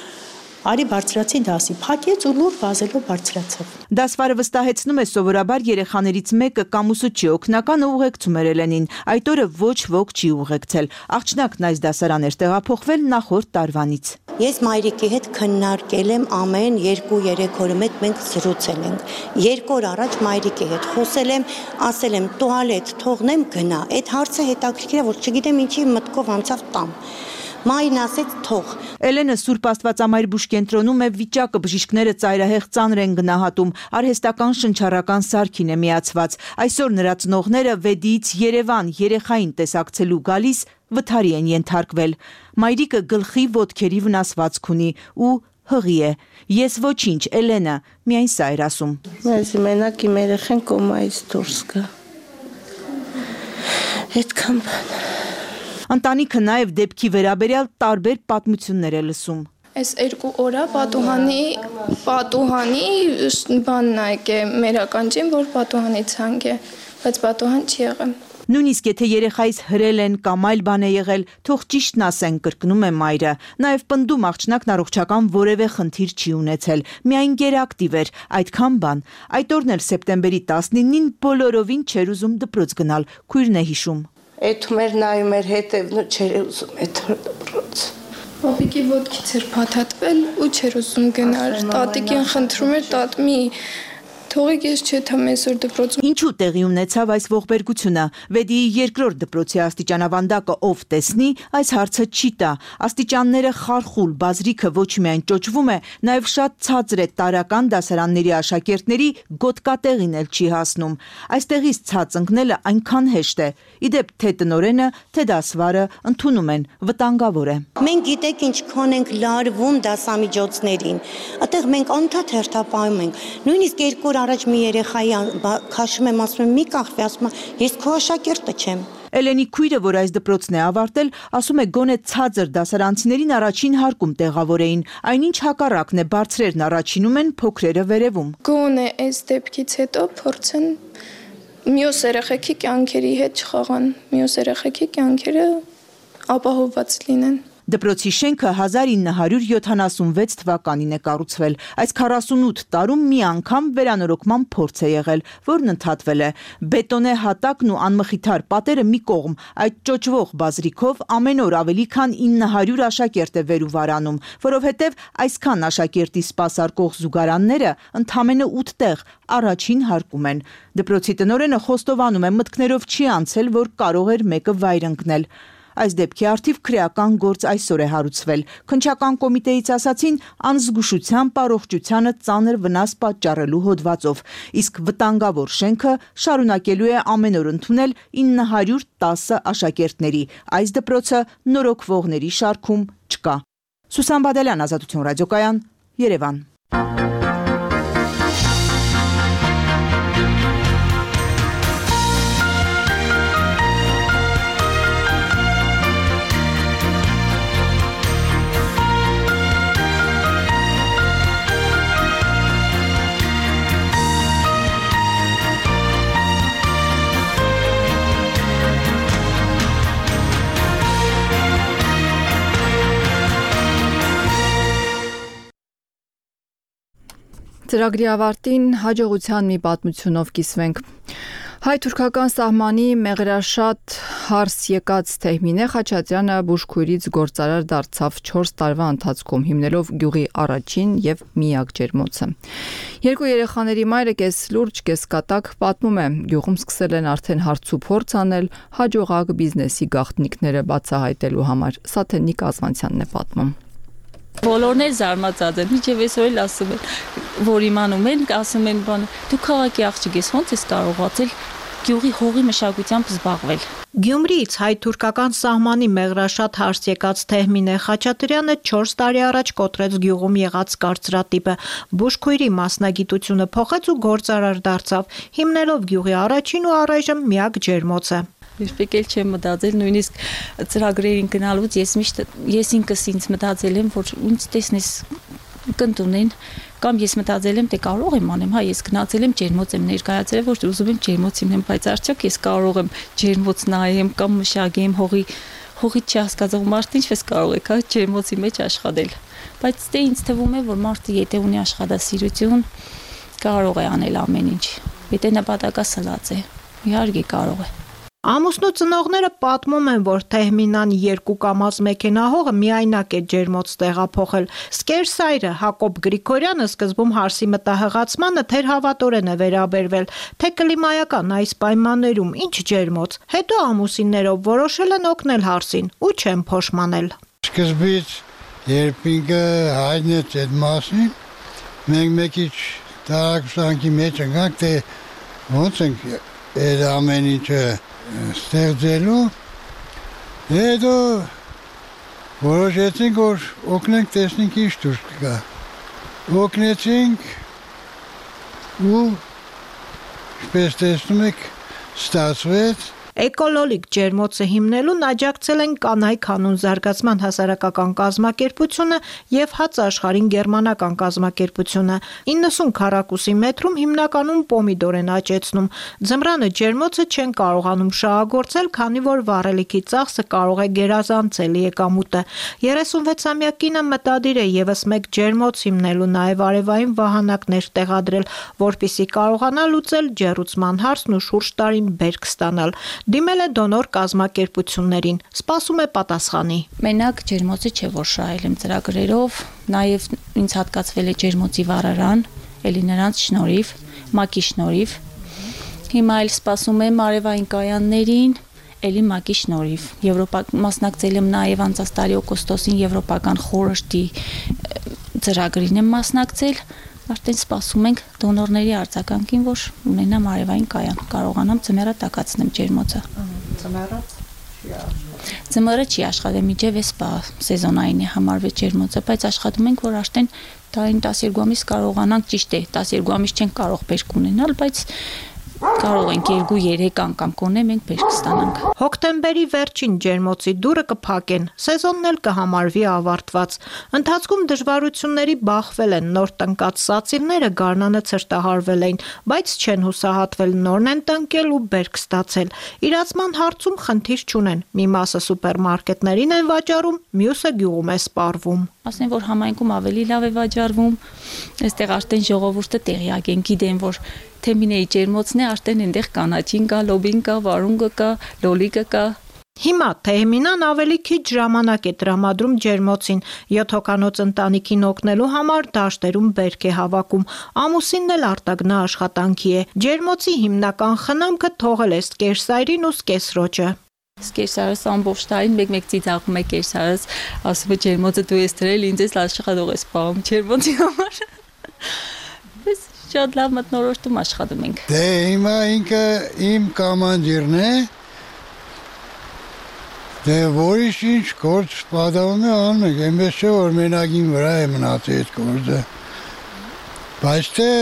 Արի բարձրացի դասի, փակեց ու լուր վազելով բարձրացավ։ Դասվարը վստահեցնում է սովորաբար երեխաներից մեկը կամ ուսուցչի օգնականը ուղեկցում էր Էլենին, այդ օրը ոչ ոք չի ուղեկցել։ Աղջնակն այս դասարան էր տեղափոխվել նախորդ տարվանից։ Ես մայրիկի հետ քննարկել եմ ամեն երկու-երեք օրը մեկ մենք զրուցել ենք։ Երկու օր առաջ մայրիկի հետ խոսել եմ, ասել եմ տուալետ թողնեմ գնա։ Այդ հարցը հետաքրքիր է, որ չգիտեմ ինչի մտքով անցավ տամ։ Մայրն ասեց թող։ Էլենը Սուրբ Աստվածամայր բուժկենտրոնում է, վիճակը բժիշկները ծայրահեղ ծանր են գնահատում, արհեստական շնչառական սարքին է միացված։ Այսօր նրա ծնողները Վեդիից Երևան երեխային տեսակցելու գալիս վթարի են ենթարկվել։ Մայրիկը գլխի ոտքերի վնասվածք ունի ու հղի է։ Ես ոչինչ, Էլենը, միայն սա էր ասում։ Մեզ մենակ իմ երեխան կոմայից դուրս գա։ Այդքան բան։ Ընտանիքը նաև դեպքի վերաբերյալ տարբեր պատմություններ է լսում։ Այս երկու օրա պատուհանի պատուհանի բանն է եկել մեր ականջին, որ պատուհանի ցանկ է, բայց պատուհան չի եղել։ Նույնիսկ եթե երեխայից հրել են կամ այլ բան է եղել, թող ճիշտն ասեն, կրկնում է մայրը։ Նաև պնդում աղջնակն առողջական որևէ խնդիր չի ունեցել, միայն գերակտիվ էր, այդքան բան։ Այդ օրն էլ սեպտեմբերի տասնինին բոլորովին չէր ուզում դպրոց գնալ, քույրն է հիշում։ Էդում էր նայում էր հետևն ու չէր ուզում այդ դպրոց։ Պապիկի ոտքից էր փաթաթվել ու չէր ուզում գնալ։ Տատիկին խնդրում էր, տատ մի թողեք ես չեթամ այսօր դպրոցում։ Ինչու տեղի ունեցավ այս ողբերգությունը։ Վեդիի երկրորդ դպրոցի աստիճանավանդակը ով տեսնի, այս հարցը չի տա։ Աստիճանները խարխուլ, բազրիքը ոչ միայն ճոճվում է, նաև շատ ցածր է տարական դասարանների աշակերտների գոտկատեղին էլ չի հասնում։ Այստեղից ցած ընկնելը այնքան հեշտ է։ Իդեպ թե տնօրենը, թե դասվարը ընդունում են, վտանգավոր է։ Մենք գիտեք ինչքան ենք լարվում դասամիջոցներին։ Այդտեղ մենք անդադ հերթապահում ենք։ Նույնիսկ երկու առաջ մի երեխայի քաշում եմ, ասում եմ մի կախվի, ասում եմ ես քո աշակերտը չեմ։ Էլենի քույրը, որ այս դպրոցն է ավարտել, ասում է գոնե ցածր դասարանցիներին առաջին հարկում տեղավորեին, այնինչ հակառակն է, բարձրերն առաջինում են, փոքրերը վերևում։ Գոնե այս դեպքից հետո փորձեն մյուս երեխեքի կյանքերի հետ չխաղան, մյուս երեխեքի կյանքերը ապահովված լինեն։ Դպրոցի շենքը հազար ինը հարյուր յոթանասունվեց թվականին է կառուցվել։ Այս քառասունութ տարում մի անգամ վերանորոգման փորձ է եղել, որն ընդհատվել է։ Բետոնե հատակն ու անմխիթար պատերը մի կողմ, այդ ճոճվող բազրիքով ամեն օր ավելի քան ինը հարյուր աշակերտ է վեր ու վարանում, որովհետև այսքան աշակերտի սպասարկող զուգարանները ընդամենը ութ տեղ առաջին հարկում են։ Դպրոցի տնօրենը խոստովանում է, մտքներով չի անցել, որ կարող էր մեկը վայր ընկնել։ Այս դեպքի արդիվ քրեական գործ այսօր է հարուցվել։ Քննչական կոմիտեից ասացին անզգուշությամբ առողջությանը ծանր վնաս պատճառելու հոդվածով, իսկ վտանգավոր շենքը շարունակելու է ամեն օր ընդունել ինը հարյուր տասը աշակերտների։ Այս դպրոցը նորոգվողների շարքում չկա։ Սուսան Բադալյան, Ազատություն ռադիոկայան, Երևան։ Ծրագրի ավարտին հաջողության մի պատմությունով կիսվենք։ Հայ-թուրքական սահմանի մեղրաշատ հարս եկած Թեհմինե Խաչատրյանը բուժքույրից գործարար դարձավ չորս տարվա ընթացքում, հիմնելով գյուղի առաջին եւ միակ ջերմոցը։ Երկու երեխաների մայրը կես լուրջ, կես կատակ պատմում է, գյուղում սկսել են արդեն հարց ու փորձ անել հաջողակ բիզնեսի գաղտնիքները բացահայտելու համար։ Սա թե Նիկ Ազվանցյանն է պատմում։ Բոլորն էլ զարմացած են, միջև այսօր էլ ասում են, որ իմանում են, ասում են, բան, դու քաղաքի աղջիկ ես, ոնց ես կարողացել գյուղի հողի մշակությամբ զբաղվել։ Գյումրիից հայ-թուրքական սահմանի մեղրաշատ հարս եկած Թեհմինե Խաչատրյանը չորս տարի առաջ կոտրեց գյուղում եղած կարծրատիպը, բուժքույրի մասնագիտությունը փոխեց ու գործարար դարձավ, հիմնելով գյուղի առաջին ու առայժմ միակ ջերմոցը։ Երբեք էլ չեմ մտածել, նույնիսկ ծրագրերին գնալուց ես միշտ ես ինքս ինձ մտածել եմ, որ ինձ տեսնես կընտունեն, կամ ես մտածել եմ, թե կարող եմ անեմ, հա, ես գնացել եմ ջերմոց եմ ներկայացրել, որ ուզում եմ ջերմոց իմանամ, բայց արդյոք ես կարող եմ ջերմոց նայեմ կամ մշակեմ հողի հողի չհասկացող մարդը ինչպես կարող է, հա, ջերմոցի մեջ աշխատել։ Բայց դե ինձ թվում է, որ մարդը եթե ունի աշխատասիրություն, կարող է անել ամեն ինչ։ Եթե նպատակը սլած է, իհարկե կարող է։ Ամուսնու ծնողները պատմում են, որ Թեհմինան երկու կամազ մեքենահողը միայնակ է ջերմոց տեղափոխել։ Սկերսայրը Հակոբ Գրիգորյանը սկզբում հարսի մտահղացմանը թերհավատորեն է վերաբերվել, թե կլիմայական այս պայմաններում ինչ ջերմոց, հետո ամուսիններով որոշել են օգնել հարսին ու չեն փոշմանել։ Սկզբից երբ ինքը հայտնեց այդ մասին, մենք մեկ քիչ տարակուսանքի մեջ ընկանք, թե ոնց ենք այդ ամեն ինչը ստեղծելու, հետո որոշեցինք, որ օգնենք տեսնենք ինչ դուրս կգա։ Օգնեցինք ու ինչպես տեսնում եք ստացվեց։ Էկոլոլիկ ջերմոցը հիմնելուն աջակցել են Կանայք հանուն զարգացման հասարակական կազմակերպությունը եւ Հաց աշխարհին գերմանական կազմակերպությունը։ իննսուն քառակուսի մետրում հիմնականում պոմիդոր են աճեցնում։ Ձմռանը ջերմոցը չեն կարողանում շահագործել, քանի որ վառելիքի ծախսը կարող է գերազանցել եկամուտը։ երեսունվեցամյա կինը մտադիր է եւս մեկ ջերմոց հիմնելու, նաեւ արևային վահանակներ տեղադրել, որպիսի կարողանա լուծել ջեռուցման հարցն ու շուրջ տարին բերք ստանալ։ Դիմել է դոնոր կազմակերպություններին, սպասում է պատասխանի։ Մենակ ջերմոցը չէ, որ շահել եմ ծրագրերով, նաև ինձ հատկացվել է ջերմոցի վառարան, էլի նրանց շնորհիվ, ՄԱԿ-ի շնորհիվ։ Հիմա էլ սպասում եմ արևային կայաններին, էլի ՄԱԿ-ի շնորհիվ։ Եվրոպա մասնակցել եմ նաև անցած տարի օգոստոսին Եվրոպական խորհրդի ծրագրին եմ մասնակցել։ Արդեն սպասում ենք դոնորների արձագանքին, որ ունենամ արևային կայան, կարողանամ ձմեռը տաքացնեմ ջերմոցը։ Ձմեռը Ձմեռը չի աշխատել, միջև էս բա սեզոնային է համարվել ջերմոցը, բայց աշխատում ենք, որ արդեն տարին տասներկու ամիս կարողանանք, ճիշտ է, տասներկու ամիս չենք կարող բերք ունենալ, բայց կարող ենք երկու երեք անգամ կոնե մենք բերք ստանանք։ Հոկտեմբերի վերջին ջերմոցի դուրը կփակեն, սեզոնն էլ կհամարվի ավարտված։ Ընթացքում դժվարությունների բախվել են, նոր տնկած սացիլները գարնանը ցրտահարվել էին, բայց չեն հուսահատվել, նորն են տնկել ու բերք ստացել։ Իրացման հարցում խնդիր չունեն։ Մի մասը սուպերմարկետներին են վաճառում, մյուսը գյուղում է սպառվում։ Ասեն, որ համայնքում ավելի լավ է վաճառվում, այստեղ արդեն ժողովուրդը տեղյակ են, գիտեն, որ թեմինեի ջերմոցն է, արդեն այնտեղ կանաչին կա, լոբին կա, վարունգը կա, լոլիկը կա։ Հիմա Թեհմինան ավելի քիչ ժամանակ է տրամադրում ջերմոցին, յոթ հոգանոց ընտանիքին օգնելու համար դաշտերում բերք է հավաքում, ամուսինն էլ արտագնա աշխատանքի է։ Ջերմոցի հիմնական խնամքը թողել է սկերսայրին ու սկեսրոջը։ Սկերսարս ամբողջ տարին մեկ-մեկ ծիծաղում է կերսարս, ասում է ջերմոցը դու ես դրել, ինձ ես աշխատող ես սպառում ջերմոցի համար։ Biz շատ լավ մտնորոշտում աշխատում ենք։ Դե հիմա ինքը իմ կամանդիրն է։ Դե որիշ ինչ գործ պատահում է անում եք, այնպես չէ որ մենակին վրա է մնացել այդ գործը։ Բայց թե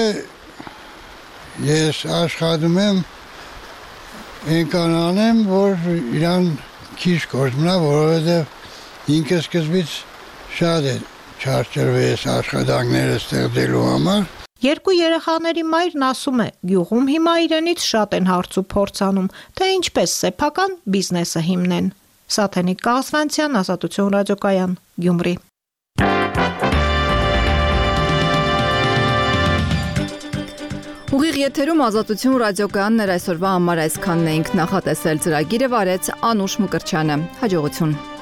ես աշխատում եմ այնքան անեմ, որ իրան քիչ գործ մնա, որովհետև ինքը սկզբից շատ է չարչրվեց աշխատանքները ստեղծելու համար։ Երկու երեխաների մայրն ասում է, գյուղում հիմա իրենից շատ են հարց ու փորձ անում, թե ինչպես սեփական բիզնեսը հիմնեն։ Սաթենիկ Կասվանցյան, Ազատություն ռադիոկայան, Գյումրի։ Ուղիղ եթերում Ազատություն ռադիոկայանն էր այսօրվա համար այսքանն էինք նախատեսել, ծրագիրը վարեց Անուշ Մկրտչյանը։ Հաջողություն։